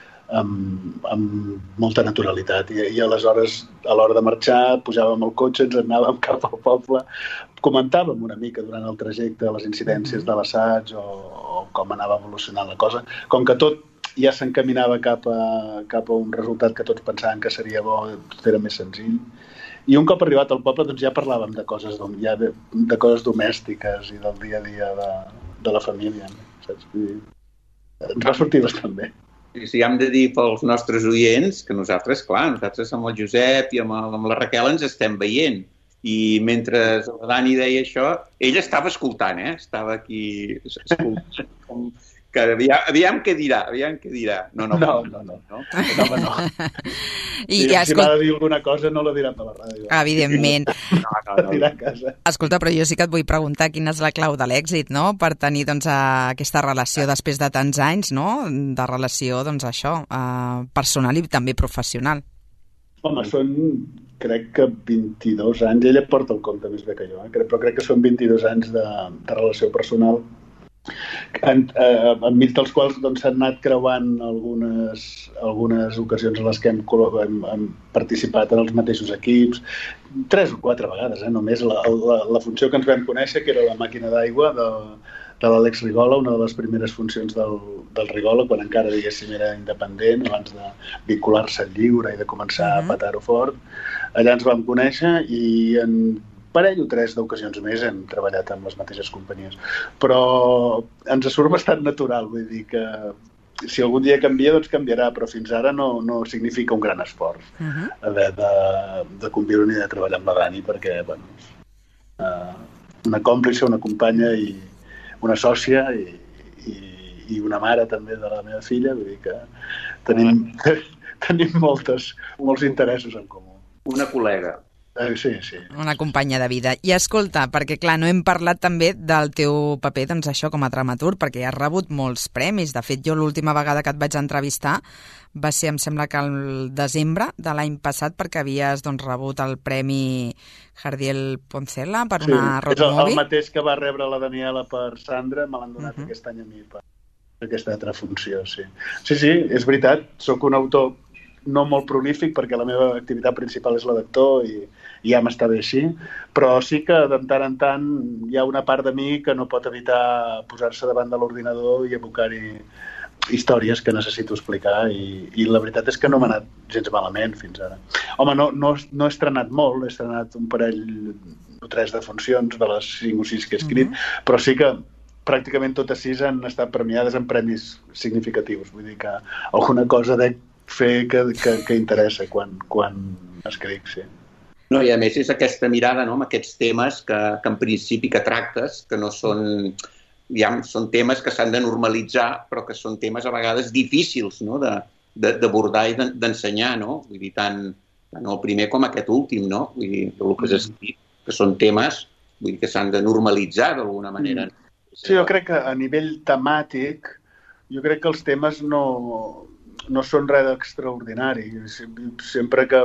amb, amb molta naturalitat. I, i aleshores, a l'hora de marxar, pujàvem al cotxe, ens anàvem cap al poble, comentàvem una mica durant el trajecte les incidències de l'assaig o, o com anava evolucionant la cosa. Com que tot ja s'encaminava cap a, cap a un resultat que tots pensaven que seria bo, tot era més senzill. I un cop arribat al poble doncs ja parlàvem de coses, ja de, de coses domèstiques i del dia a dia de, de la família. Saps? Ens va sortir bastant bé. Si hem de dir pels nostres oients que nosaltres, clar, nosaltres amb el Josep i amb, el, amb la Raquel ens estem veient. I mentre la Dani deia això, ella estava escoltant, eh? Estava aquí escoltant com... que aviam, aviam què dirà, aviam què dirà. No, no, no, no. no. no, no, no. I, si ja, si m'ha de dir alguna cosa no la dirà per la ràdio. Evidentment. No, no, no. Dirà a casa. Escolta, però jo sí que et vull preguntar quina és la clau de l'èxit, no?, per tenir doncs, aquesta relació després de tants anys, no?, de relació, doncs això, eh, personal i també professional. Home, són, crec que vint-i-dos anys, ella porta el compte més bé que jo, eh? però crec que són vint-i-dos anys de, de relació personal, En, eh, enmig dels quals doncs, s'han anat creuant algunes, algunes ocasions en les que hem, hem, hem participat en els mateixos equips, tres o quatre vegades, eh, només la, la, la funció que ens vam conèixer, que era la màquina d'aigua de, de l'Àlex Rigola, una de les primeres funcions del, del Rigola, quan encara, diguéssim, era independent, abans de vincular-se al lliure i de començar uh-huh. a petar-ho fort. Allà ens vam conèixer i en parell o tres d'ocasions més hem treballat amb les mateixes companyies. Però ens surt bastant natural, vull dir que si algun dia canvia, doncs canviarà, però fins ara no, no significa un gran esforç uh-huh. haver de, de conviure ni de treballar amb la Dani, perquè, bueno, uh, una còmplice, una companya i una sòcia i, i, i una mare també de la meva filla, vull dir que tenim, tenim moltes, molts interessos en comú. Una col·lega. Sí, sí. Una companya de vida. I escolta, perquè clar, no hem parlat també del teu paper, doncs això, com a dramaturg, perquè has rebut molts premis. De fet, jo l'última vegada que et vaig entrevistar va ser, em sembla que el desembre de l'any passat, perquè havies doncs, rebut el Premi Jardiel Poncela per sí, una road movie. És el, el mateix que va rebre la Daniela per Sandra, me l'han donat uh-huh. aquest any a mi per aquesta altra funció, sí. Sí, sí, és veritat, sóc un autor no molt prolífic perquè la meva activitat principal és la d'actor i, i ja m'està bé així, però sí que de tant en tant hi ha una part de mi que no pot evitar posar-se davant de l'ordinador i abocar-hi històries que necessito explicar i, i la veritat és que no m'ha anat gens malament fins ara. Home, no, no, no he estrenat molt, he estrenat un parell o tres de funcions de les cinc o sis que he escrit, uh-huh. però sí que pràcticament totes sis han estat premiades en premis significatius, vull dir que alguna cosa de fer que, que, que interessa quan, quan escric, sí. No, i a més és aquesta mirada, no?, amb aquests temes que, que en principi que tractes, que no són, ja, són temes que s'han de normalitzar, però que són temes a vegades difícils, no?, de, de, d'abordar i d'ensenyar, no? Vull dir, tant, tant el primer com aquest últim, no? Vull dir, el que has escrit, que són temes vull dir, que s'han de normalitzar d'alguna manera. Sí, jo crec que a nivell temàtic, jo crec que els temes no... no són res d'extraordinari. Sempre que,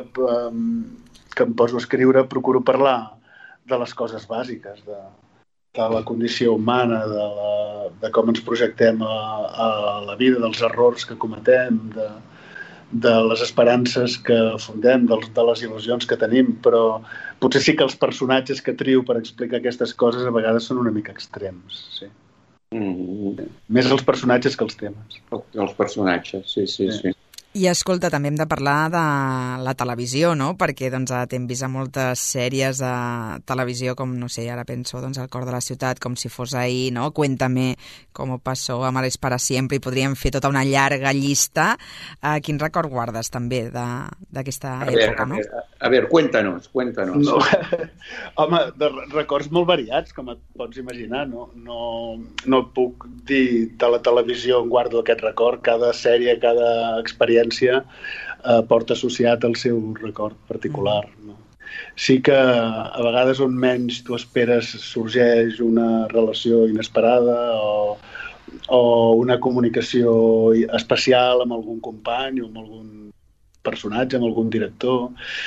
que em poso a escriure procuro parlar de les coses bàsiques, de, de la condició humana, de la de com ens projectem a, a la vida, dels errors que cometem, de, de les esperances que fundem, dels, de les il·lusions que tenim, però potser sí que els personatges que trio per explicar aquestes coses a vegades són una mica extrems, sí. Mm. Més els personatges que els temes. Els personatges, sí, sí, sí. sí. I escolta, també hem de parlar de la televisió, no? Perquè doncs, t'hem vist a moltes sèries de televisió, com, no sé, ara penso, doncs, El cor de la ciutat, com si fos ahir, no? Cuéntame cómo pasó, Amares para siempre, i podríem fer tota una llarga llista. Uh, quin record guardes també d'aquesta època, no? A veure, a veure, cuéntanos, cuéntanos. No, home, de records molt variats, com et pots imaginar, no? No, no puc dir de la televisió on guardo aquest record, cada sèrie, cada experiència eh, porta associat el seu record particular. No? Sí que a vegades on menys tu esperes sorgeix una relació inesperada o, o una comunicació especial amb algun company o amb algun personatge, amb algun director.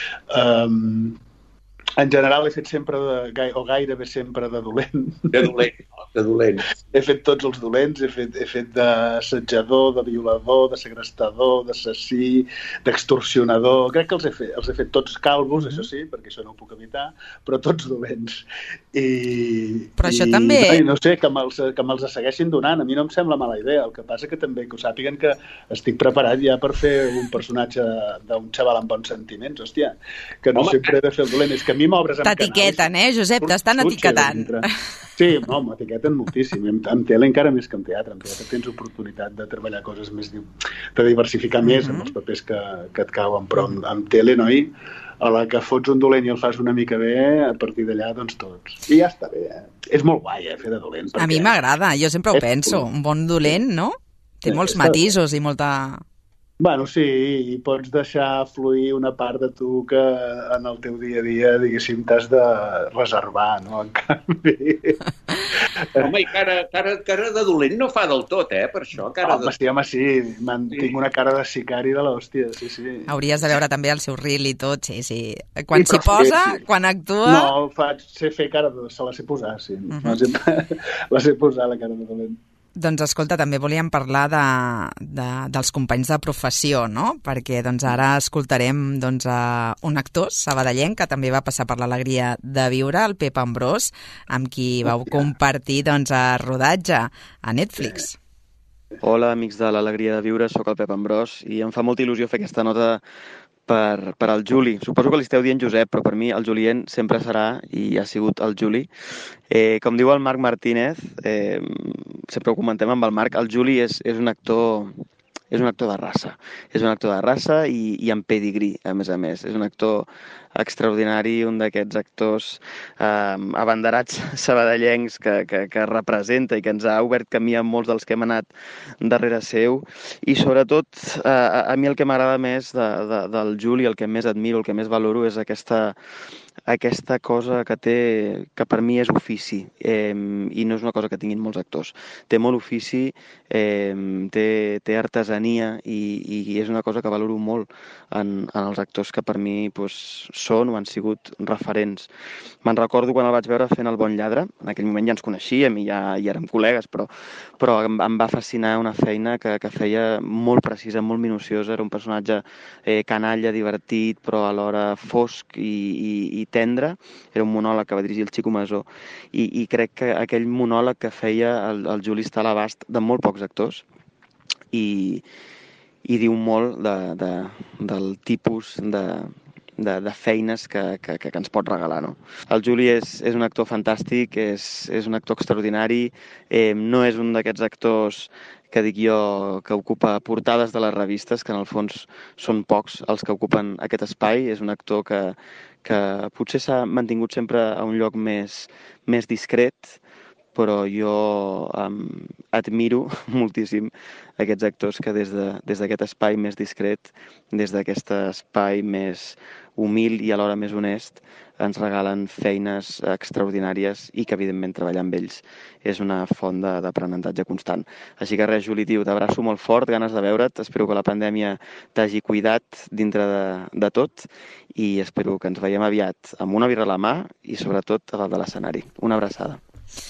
Um, en general he fet sempre, de, o gairebé sempre, de dolent. De dolent, de dolent. He fet tots els dolents, he fet, he fet d'assetjador, de violador, de segrestador, d'assassí, d'extorsionador. Crec que els he fet, els he fet tots calvos, això sí, perquè això no ho puc evitar, però tots dolents. I, però això i, també... I no sé, que me'ls, que me'ls segueixin donant. A mi no em sembla mala idea. El que passa que també que ho sàpiguen que estic preparat ja per fer un personatge d'un xaval amb bons sentiments, hòstia, que no Home. sempre he de fer el dolent. És que a mi m'obres amb t'etiqueten, eh, Josep? T'estan etiquetant. Sí, no, m'etiqueten moltíssim. En tele encara més que en teatre. En teatre tens oportunitat de treballar coses més... de diversificar més amb els papers que, que et cauen. Però en, en tele, noi, a la que fots un dolent i el fas una mica bé, a partir d'allà, doncs tots. I ja està bé, eh? És molt guai, eh, fer de dolent. A mi m'agrada, jo sempre ho penso. Un bon dolent, no? Té molts matisos i molta... Bueno, sí, i pots deixar fluir una part de tu que en el teu dia a dia, diguéssim, t'has de reservar, no? En canvi... Home, i cara, cara, cara de dolent no fa del tot, eh, per això. Cara home, de... sí, home, sí, sí. Tinc una cara de sicari de l'hòstia, sí, sí. Hauries de veure també el seu reel i tot, sí, sí. Quan s'hi posa, sí. Quan actua... No, faig, sé fer cara de... se la sé posar, sí. Uh -huh. La sé posar, la cara de dolent. Doncs escolta, també volíem parlar de, de, dels companys de professió, no? Perquè doncs, ara escoltarem doncs, a un actor sabadellenc que també va passar per l'alegria de viure, el Pep Ambrós, amb qui vau compartir doncs, a rodatge a Netflix. Hola, amics de l'Alegria de Viure, sóc el Pep Ambrós i em fa molta il·lusió fer aquesta nota per, per al Juli. Suposo que li esteu dient Josep, però per mi el Julien sempre serà i ha sigut el Juli. Eh, com diu el Marc Martínez, eh, sempre ho comentem amb el Marc, el Juli és, és un actor... és un actor de raça. És un actor de raça i, i amb pedigrí, a més a més. És un actor extraordinari, un d'aquests actors eh, abanderats sabadellencs que, que, que representa i que ens ha obert camí a molts dels que hem anat darrere seu. I sobretot, eh, a, a mi el que m'agrada més de, de, del Juli, el que més admiro, el que més valoro és aquesta... aquesta cosa que té, que per mi és ofici, eh, i no és una cosa que tinguin molts actors. Té molt ofici, eh, té, té artesania i, i és una cosa que valoro molt en, en els actors que per mi pues, són o han sigut referents. Me'n recordo quan el vaig veure fent El bon lladre, en aquell moment ja ens coneixíem i ja, ja érem col·legues, però, però em, em va fascinar una feina que, que feia molt precisa, molt minuciosa. Era un personatge eh, canalla, divertit, però alhora fosc i, i, i tendre. Era un monòleg que va dirigir el Xico Masó i, i crec que aquell monòleg que feia el, el Juli està a l'abast de molt pocs actors i, i diu molt de, de, del tipus de, de, de feines que, que, que ens pot regalar. No? El Juli és, és un actor fantàstic, és, és un actor extraordinari, eh, no és un d'aquests actors que dic jo, que ocupa portades de les revistes, que en el fons són pocs els que ocupen aquest espai. És un actor que, que potser s'ha mantingut sempre a un lloc més, més discret, però jo um, admiro moltíssim aquests actors que des de, des d'aquest espai més discret, des d'aquest espai més humil i alhora més honest, ens regalen feines extraordinàries i que, evidentment, treballar amb ells és una font d'aprenentatge constant. Així que res, Juli, tio, t'abraço molt fort, ganes de veure't, espero que la pandèmia t'hagi cuidat dintre de, de tot i espero que ens veiem aviat amb una birra a la mà i, sobretot, a dalt de l'escenari. Una abraçada.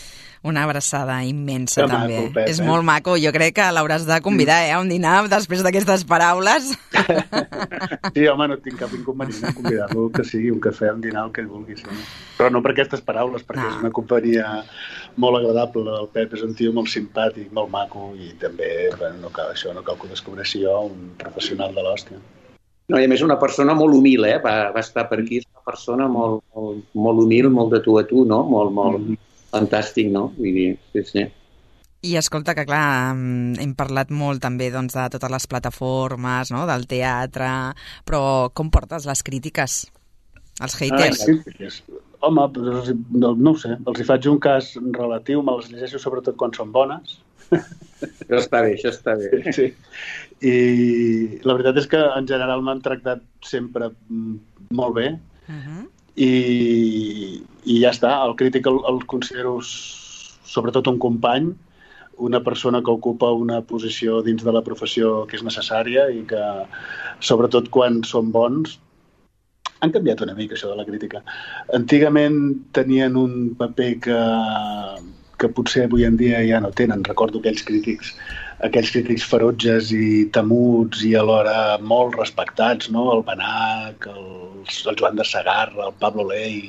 Una abraçada immensa, Que també. maco, Pep, És eh? molt maco. Jo crec que l'hauràs de convidar, eh, a un dinar després d'aquestes paraules. Sí, home, no tinc cap inconvenient en convidar-lo que sigui un cafè, un dinar, el que ell vulgui. Sí. Però no per aquestes paraules, perquè no. És una companyia molt agradable. El Pep és un tio molt simpàtic, molt maco, i també, bueno, no cal això, no cal que ho descobreixi jo, un professional de l'hòstia. No, i a més una persona molt humil, eh? Va, va estar per aquí, és una persona molt, molt, molt humil, molt de tu a tu, no? Molt, molt mm. fantàstic, no? Vull dir, sí, sí. I escolta, que clar, hem parlat molt també doncs, de totes les plataformes, no? Del teatre, però com portes les crítiques? Els haters? Ah, crítiques. Home, no, no ho sé, els hi faig un cas relatiu, me les llegeixo sobretot quan són bones. Això està bé, això està bé. Sí. I la veritat és que en general m'han tractat sempre molt bé. Uh-huh. I, i ja està, el crític el, el considero sobretot un company, una persona que ocupa una posició dins de la professió que és necessària i que, sobretot quan són bons, han canviat una mica això de la crítica. Antigament tenien un paper que, que potser avui en dia ja no tenen. Recordo aquells crítics, aquells crítics ferotges i temuts i alhora molt respectats, no? El Benach, el, el Joan de Segarra, el Pablo Ley,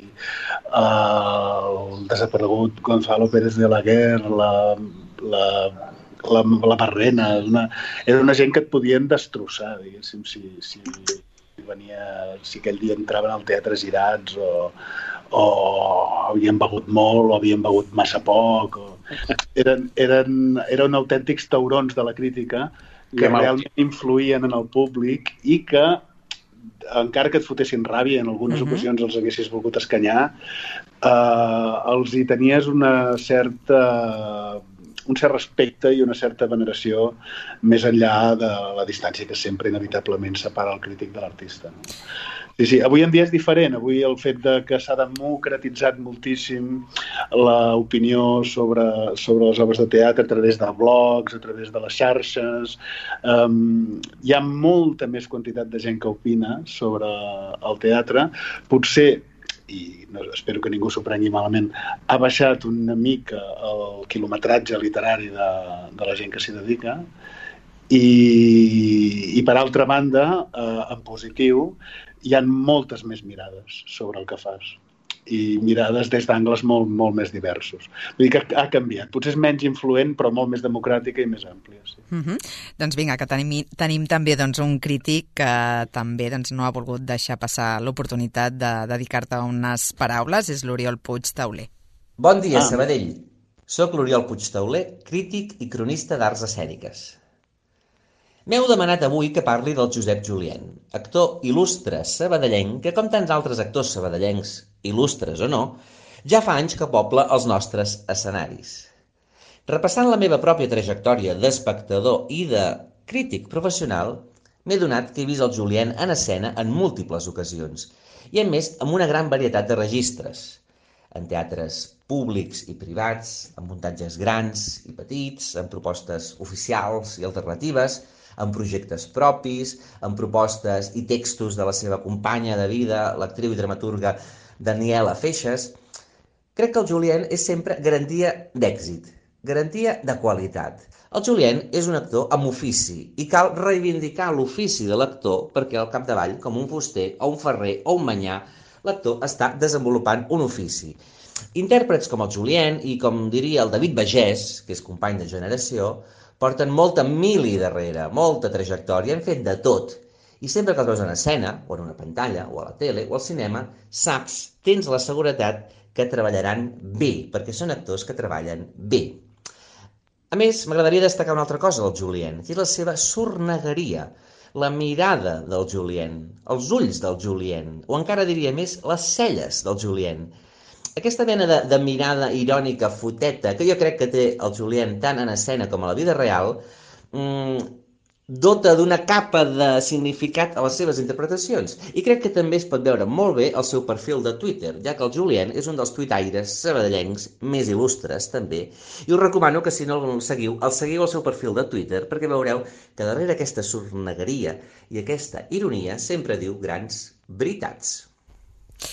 el desaparegut Gonzalo Pérez de la Guerra, la, la, la, la Barrena. Una, era una gent que et podien destrossar, diguéssim, si, si, venia, si aquell dia entraven al teatre girats o, o havien begut molt o havien begut massa poc. O... Eren, eren, eren autèntics taurons de la crítica que realment influïen en el públic i que, encara que et fotessin ràbia, en algunes uh-huh. ocasions els haguessis volgut escanyar, eh, els hi tenies una certa... un cert respecte i una certa veneració més enllà de la distància que sempre inevitablement separa el crític de l'artista. Sí, sí, avui en dia és diferent. Avui el fet de que s'ha democratitzat moltíssim l'opinió sobre, sobre les obres de teatre a través de blogs, a través de les xarxes. Um, hi ha molta més quantitat de gent que opina sobre el teatre. Potser, i no, espero que ningú s'ho prengui malament, ha baixat una mica el quilometratge literari de, de la gent que s'hi dedica i, i per altra banda, eh, en positiu, hi ha moltes més mirades sobre el que fas i mirades des d'angles molt, molt més diversos. Vull dir que ha canviat. Potser és menys influent, però molt més democràtica i més àmplia. Sí. Uh-huh. Doncs vinga, que tenim, tenim també doncs, un crític que també doncs, no ha volgut deixar passar l'oportunitat de dedicar-te unes paraules. És l'Oriol Puig Tauler. Bon dia, ah. Sabadell. Soc l'Oriol Puig Tauler, crític i cronista d'arts escèniques. M'heu demanat avui que parli del Josep Julien, actor il·lustre sabadellenc que, com tants altres actors sabadellencs, il·lustres o no, ja fa anys que pobla els nostres escenaris. Repassant la meva pròpia trajectòria d'espectador i de crític professional, m'he donat que he vist el Julien en escena en múltiples ocasions, i a més amb una gran varietat de registres, en teatres públics i privats, en muntatges grans i petits, en propostes oficials i alternatives, en projectes propis, en propostes i textos de la seva companya de vida, l'actriu i dramaturga Daniela Feixas. Crec que el Julien és sempre garantia d'èxit, garantia de qualitat. El Julien és un actor amb ofici i cal reivindicar l'ofici de l'actor perquè al capdavall, com un fuster o un ferrer o un manyà, l'actor està desenvolupant un ofici. Intèrprets com el Julien i, com diria el David Bagés, que és company de generació, porten molta mili darrere, molta trajectòria, han fet de tot. I sempre que els veus en escena, o en una pantalla, o a la tele, o al cinema, saps, tens la seguretat que treballaran bé, perquè són actors que treballen bé. A més, m'agradaria destacar una altra cosa del Julien, que és la seva sornegueria, la mirada del Julien, els ulls del Julien, o encara diria més, les celles del Julien. Aquesta mena de, de mirada irònica, foteta, que jo crec que té el Julien tant en escena com a la vida real, mmm, dota d'una capa de significat a les seves interpretacions. I crec que també es pot veure molt bé el seu perfil de Twitter, ja que el Julien és un dels tuitaires sabadellencs més il·lustres, també. I us recomano que, si no el seguiu, el seguiu al seu perfil de Twitter, perquè veureu que darrere aquesta sornegueria i aquesta ironia sempre diu grans veritats.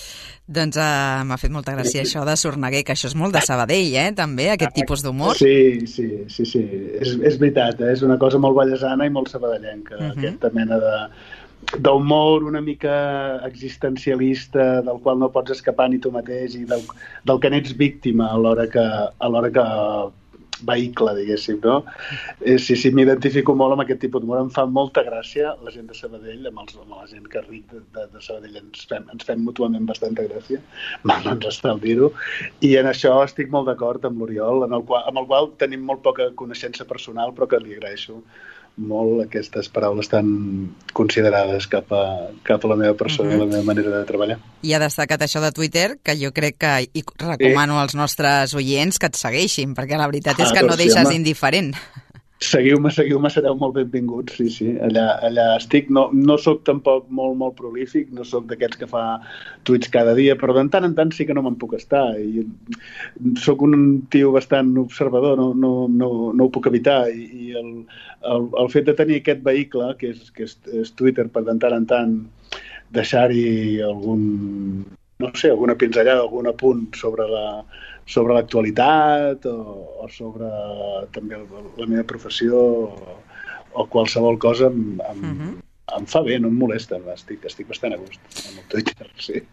Doncs uh, m'ha fet molta gràcia això de Sorneguer, que això és molt de Sabadell, eh, també, aquest tipus d'humor. Sí, sí, sí, sí. És, és veritat, eh? És una cosa molt vallesana i molt sabadellenca, uh-huh. Aquesta mena de d'humor una mica existencialista, del qual no pots escapar ni tu mateix i del, del que n'ets víctima a l'hora que, a l'hora que vehicle, diguéssim, no? Eh, sí, sí, m'identifico molt amb aquest tipus d'humor. Em fa molta gràcia la gent de Sabadell, amb, els, amb la gent que ric de, de, de Sabadell ens fem, ens fem mútuament bastanta gràcia, mal no ens està el dir-ho, i en això estic molt d'acord amb l'Oriol, en el qual, amb el qual tenim molt poca coneixença personal, però que li agraeixo molt aquestes paraules tan considerades cap a, cap a la meva persona i uh-huh. la meva manera de treballar. I ha destacat això de Twitter, que jo crec que i recomano sí. als nostres oients que et segueixin, perquè la veritat és que ah, no deixes sí, indiferent. Seguiu-me, seguiu-me, sereu molt benvinguts, sí, sí, allà, allà estic. No, no sóc tampoc molt, molt prolífic, no sóc d'aquests que fa tuits cada dia, però de tant en tant sí que no me'n puc estar. I sóc un tio bastant observador, no, no, no, no ho puc evitar, i, i el, el, el fet de tenir aquest vehicle, que és, que és, és Twitter, per de tant en tant deixar-hi algun, no sé, alguna pinzellada, algun apunt sobre la sobre l'actualitat o, o sobre també el, la meva professió o, o qualsevol cosa em, em, uh-huh. em fa bé, no em molesta, estic, estic bastant a gust amb el Twitter, sí.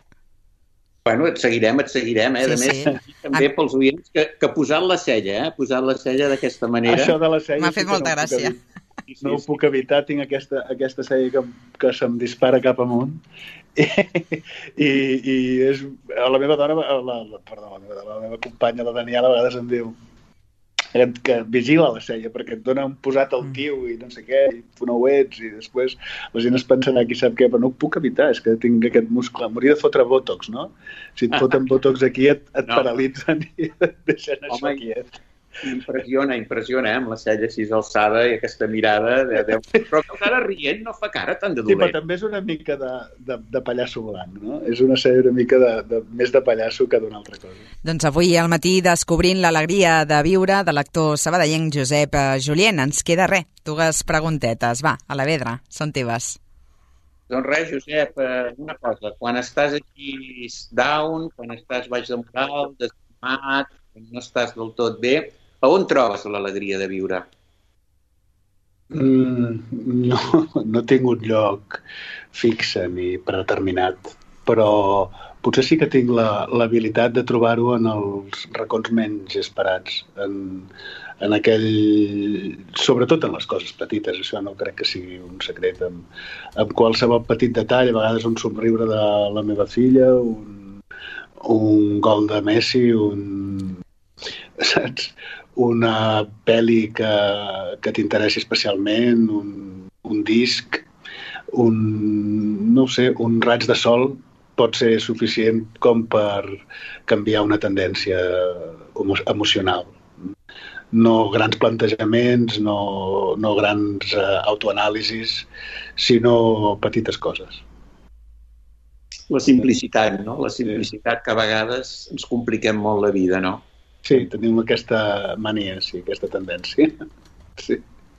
Bueno, et seguirem, et seguirem, eh? Sí, a més, sí. també a... pels oients que, que posant la cella, eh? Posant la cella d'aquesta manera. Això de la cella m'ha fet sí molta no gràcia. Sí, sí, no ho puc evitar, tinc aquesta, aquesta cella que, que se'm dispara cap amunt. I, i, i és, la meva dona, la, la, perdó, la meva, la meva companya, la Daniela, a vegades em diu que vigila la cella perquè et dona un posat al tio i no sé què, i tu no ho ets, i després la gent es pensarà qui sap què, però no ho puc evitar, és que tinc aquest muscle, m'hauria de fotre botox, no? Si et foten botox aquí et, et no. paralitzen i et deixen Home, això quiet. Impressiona, impressiona, eh? Amb la cella així alçada i aquesta mirada. De, de... Però que cara rient no fa cara tan de dolent. Sí, però també és una mica de, de, de pallasso blanc, no? És una sèrie una mica de, de, més de pallasso que d'una altra cosa. Doncs avui al matí descobrint l'alegria de viure de l'actor sabadellenc Josep Julien. Ens queda res, dues preguntetes. Va, a la Vedra, són teves. Doncs res, Josep, una cosa. Quan estàs aquí down, quan estàs baix de moral, desanimat, quan no estàs del tot bé, a on trobes l'alegria de viure? Mm, no, no tinc un lloc fixe ni predeterminat, però potser sí que tinc l'habilitat de trobar-ho en els racons menys esperats, en, en aquell... sobretot en les coses petites, això no crec que sigui un secret, en, en qualsevol petit detall, a vegades un somriure de la meva filla, un, un gol de Messi, un... saps? Una pel·li que, que t'interessi especialment, un, un disc, un, no sé, un raig de sol pot ser suficient com per canviar una tendència emocional. No grans plantejaments, no, no grans uh, autoanàlisis, sinó petites coses. La simplicitat, no? La simplicitat que a vegades ens compliquem molt la vida, no? Sí, tenim aquesta mania, sí, aquesta tendència. Sí.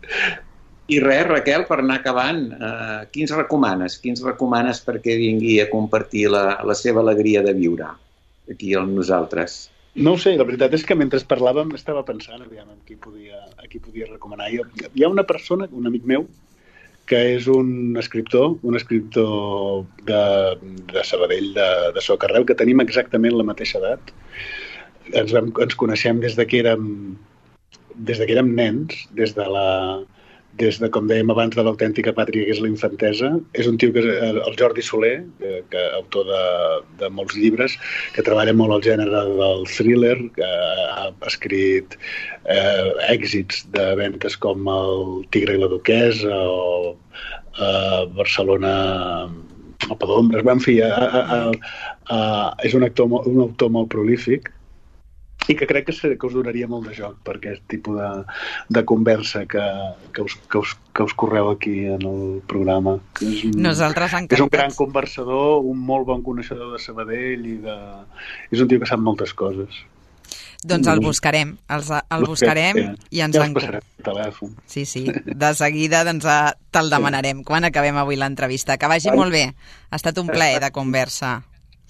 I res, Raquel, per anar acabant, eh, quins recomanes? Quins recomanes perquè vingui a compartir la, la seva alegria de viure aquí amb nosaltres? No ho sé, la veritat és que mentre parlàvem estava pensant aviam, a qui podia, a qui podia recomanar. Hi ha una persona, un amic meu, que és un escriptor, un escriptor de, de Sabadell, de, de Socarrel, que tenim exactament la mateixa edat. Ens, vam, ens coneixem des de que érem des de que érem nens, des de la des de, com dèiem abans, de l'autèntica pàtria que és la infantesa. És un tio que és el Jordi Soler, que, que autor de, de molts llibres, que treballa molt al gènere del thriller, que ha escrit eh, èxits de ventes com El Tigre i la Duquessa o eh, Barcelona o Padombres. En fi, a, a, a, a, és un, actor, un autor molt prolífic i que crec que, que us donaria molt de joc per aquest tipus de, de conversa que, que, us, que, us, que us correu aquí en el programa. Que és un, Nosaltres encantats. És un gran conversador, un molt bon coneixedor de Sabadell i de, és un tio que sap moltes coses. Doncs el buscarem, el, el buscarem i ens ja en... passarem el telèfon. Sí, sí, de seguida doncs, te'l demanarem quan acabem avui l'entrevista. Que vagi molt bé, ha estat un plaer de conversa.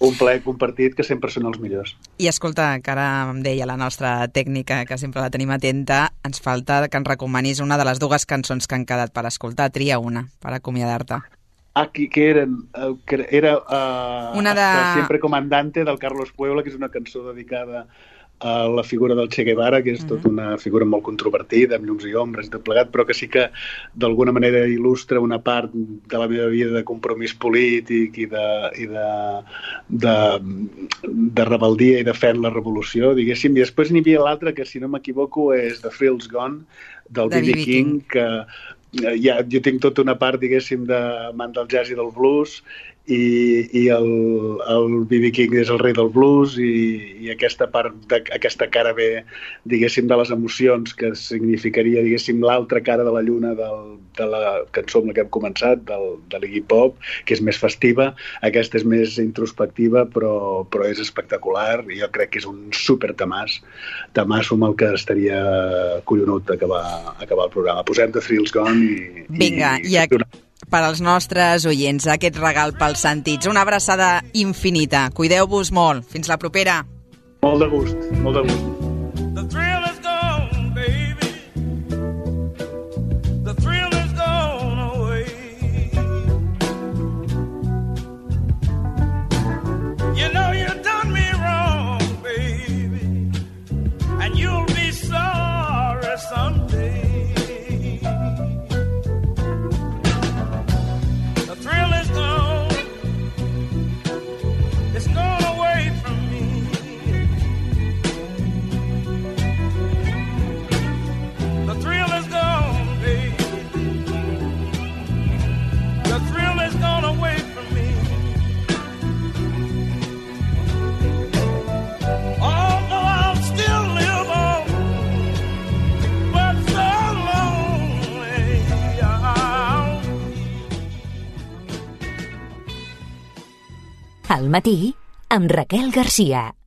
un plaer compartit, que sempre són els millors. I escolta, que ara em deia la nostra tècnica, que sempre la tenim atenta, ens falta que ens recomanis una de les dues cançons que han quedat per escoltar. Tria una, per acomiadar-te. Ah, que, que eren, uh, que era uh, una de... Siempre Comandante, del Carlos Puebla, que és una cançó dedicada a la figura del Che Guevara, que és tota una figura molt controvertida, amb llums i ombres, de plegat, però que sí que d'alguna manera il·lustra una part de la meva vida de compromís polític i de, i de, de, de rebeldia i de fe en la revolució, diguéssim. I després n'hi havia l'altra, que si no m'equivoco és The Thrill's Gone, del B B King, que ja, jo tinc tota una part, diguéssim, d'amant del jazz i del blues, i, i el, el B B King és el rei del blues, i, i aquesta part, de, aquesta cara bé, diguéssim, de les emocions, que significaria, diguéssim, l'altra cara de la lluna del, de la cançó amb la que hem començat, del, de l'Iggy Pop, que és més festiva. Aquesta és més introspectiva, però, però és espectacular, i jo crec que és un super tamàs, tamàs amb el que estaria collonut d'acabar acabar el programa. Posem The Thrill's Gone i... Vinga, i... i a... per als nostres oients, aquest regal pels sentits. Una abraçada infinita. Cuideu-vos molt. Fins la propera. Molt de gust, molt de gust. The thrill is gone, baby. The thrill is gone away. You know you done me wrong, baby, and you'll be sorry someday. Al matí, amb Raquel Garcia.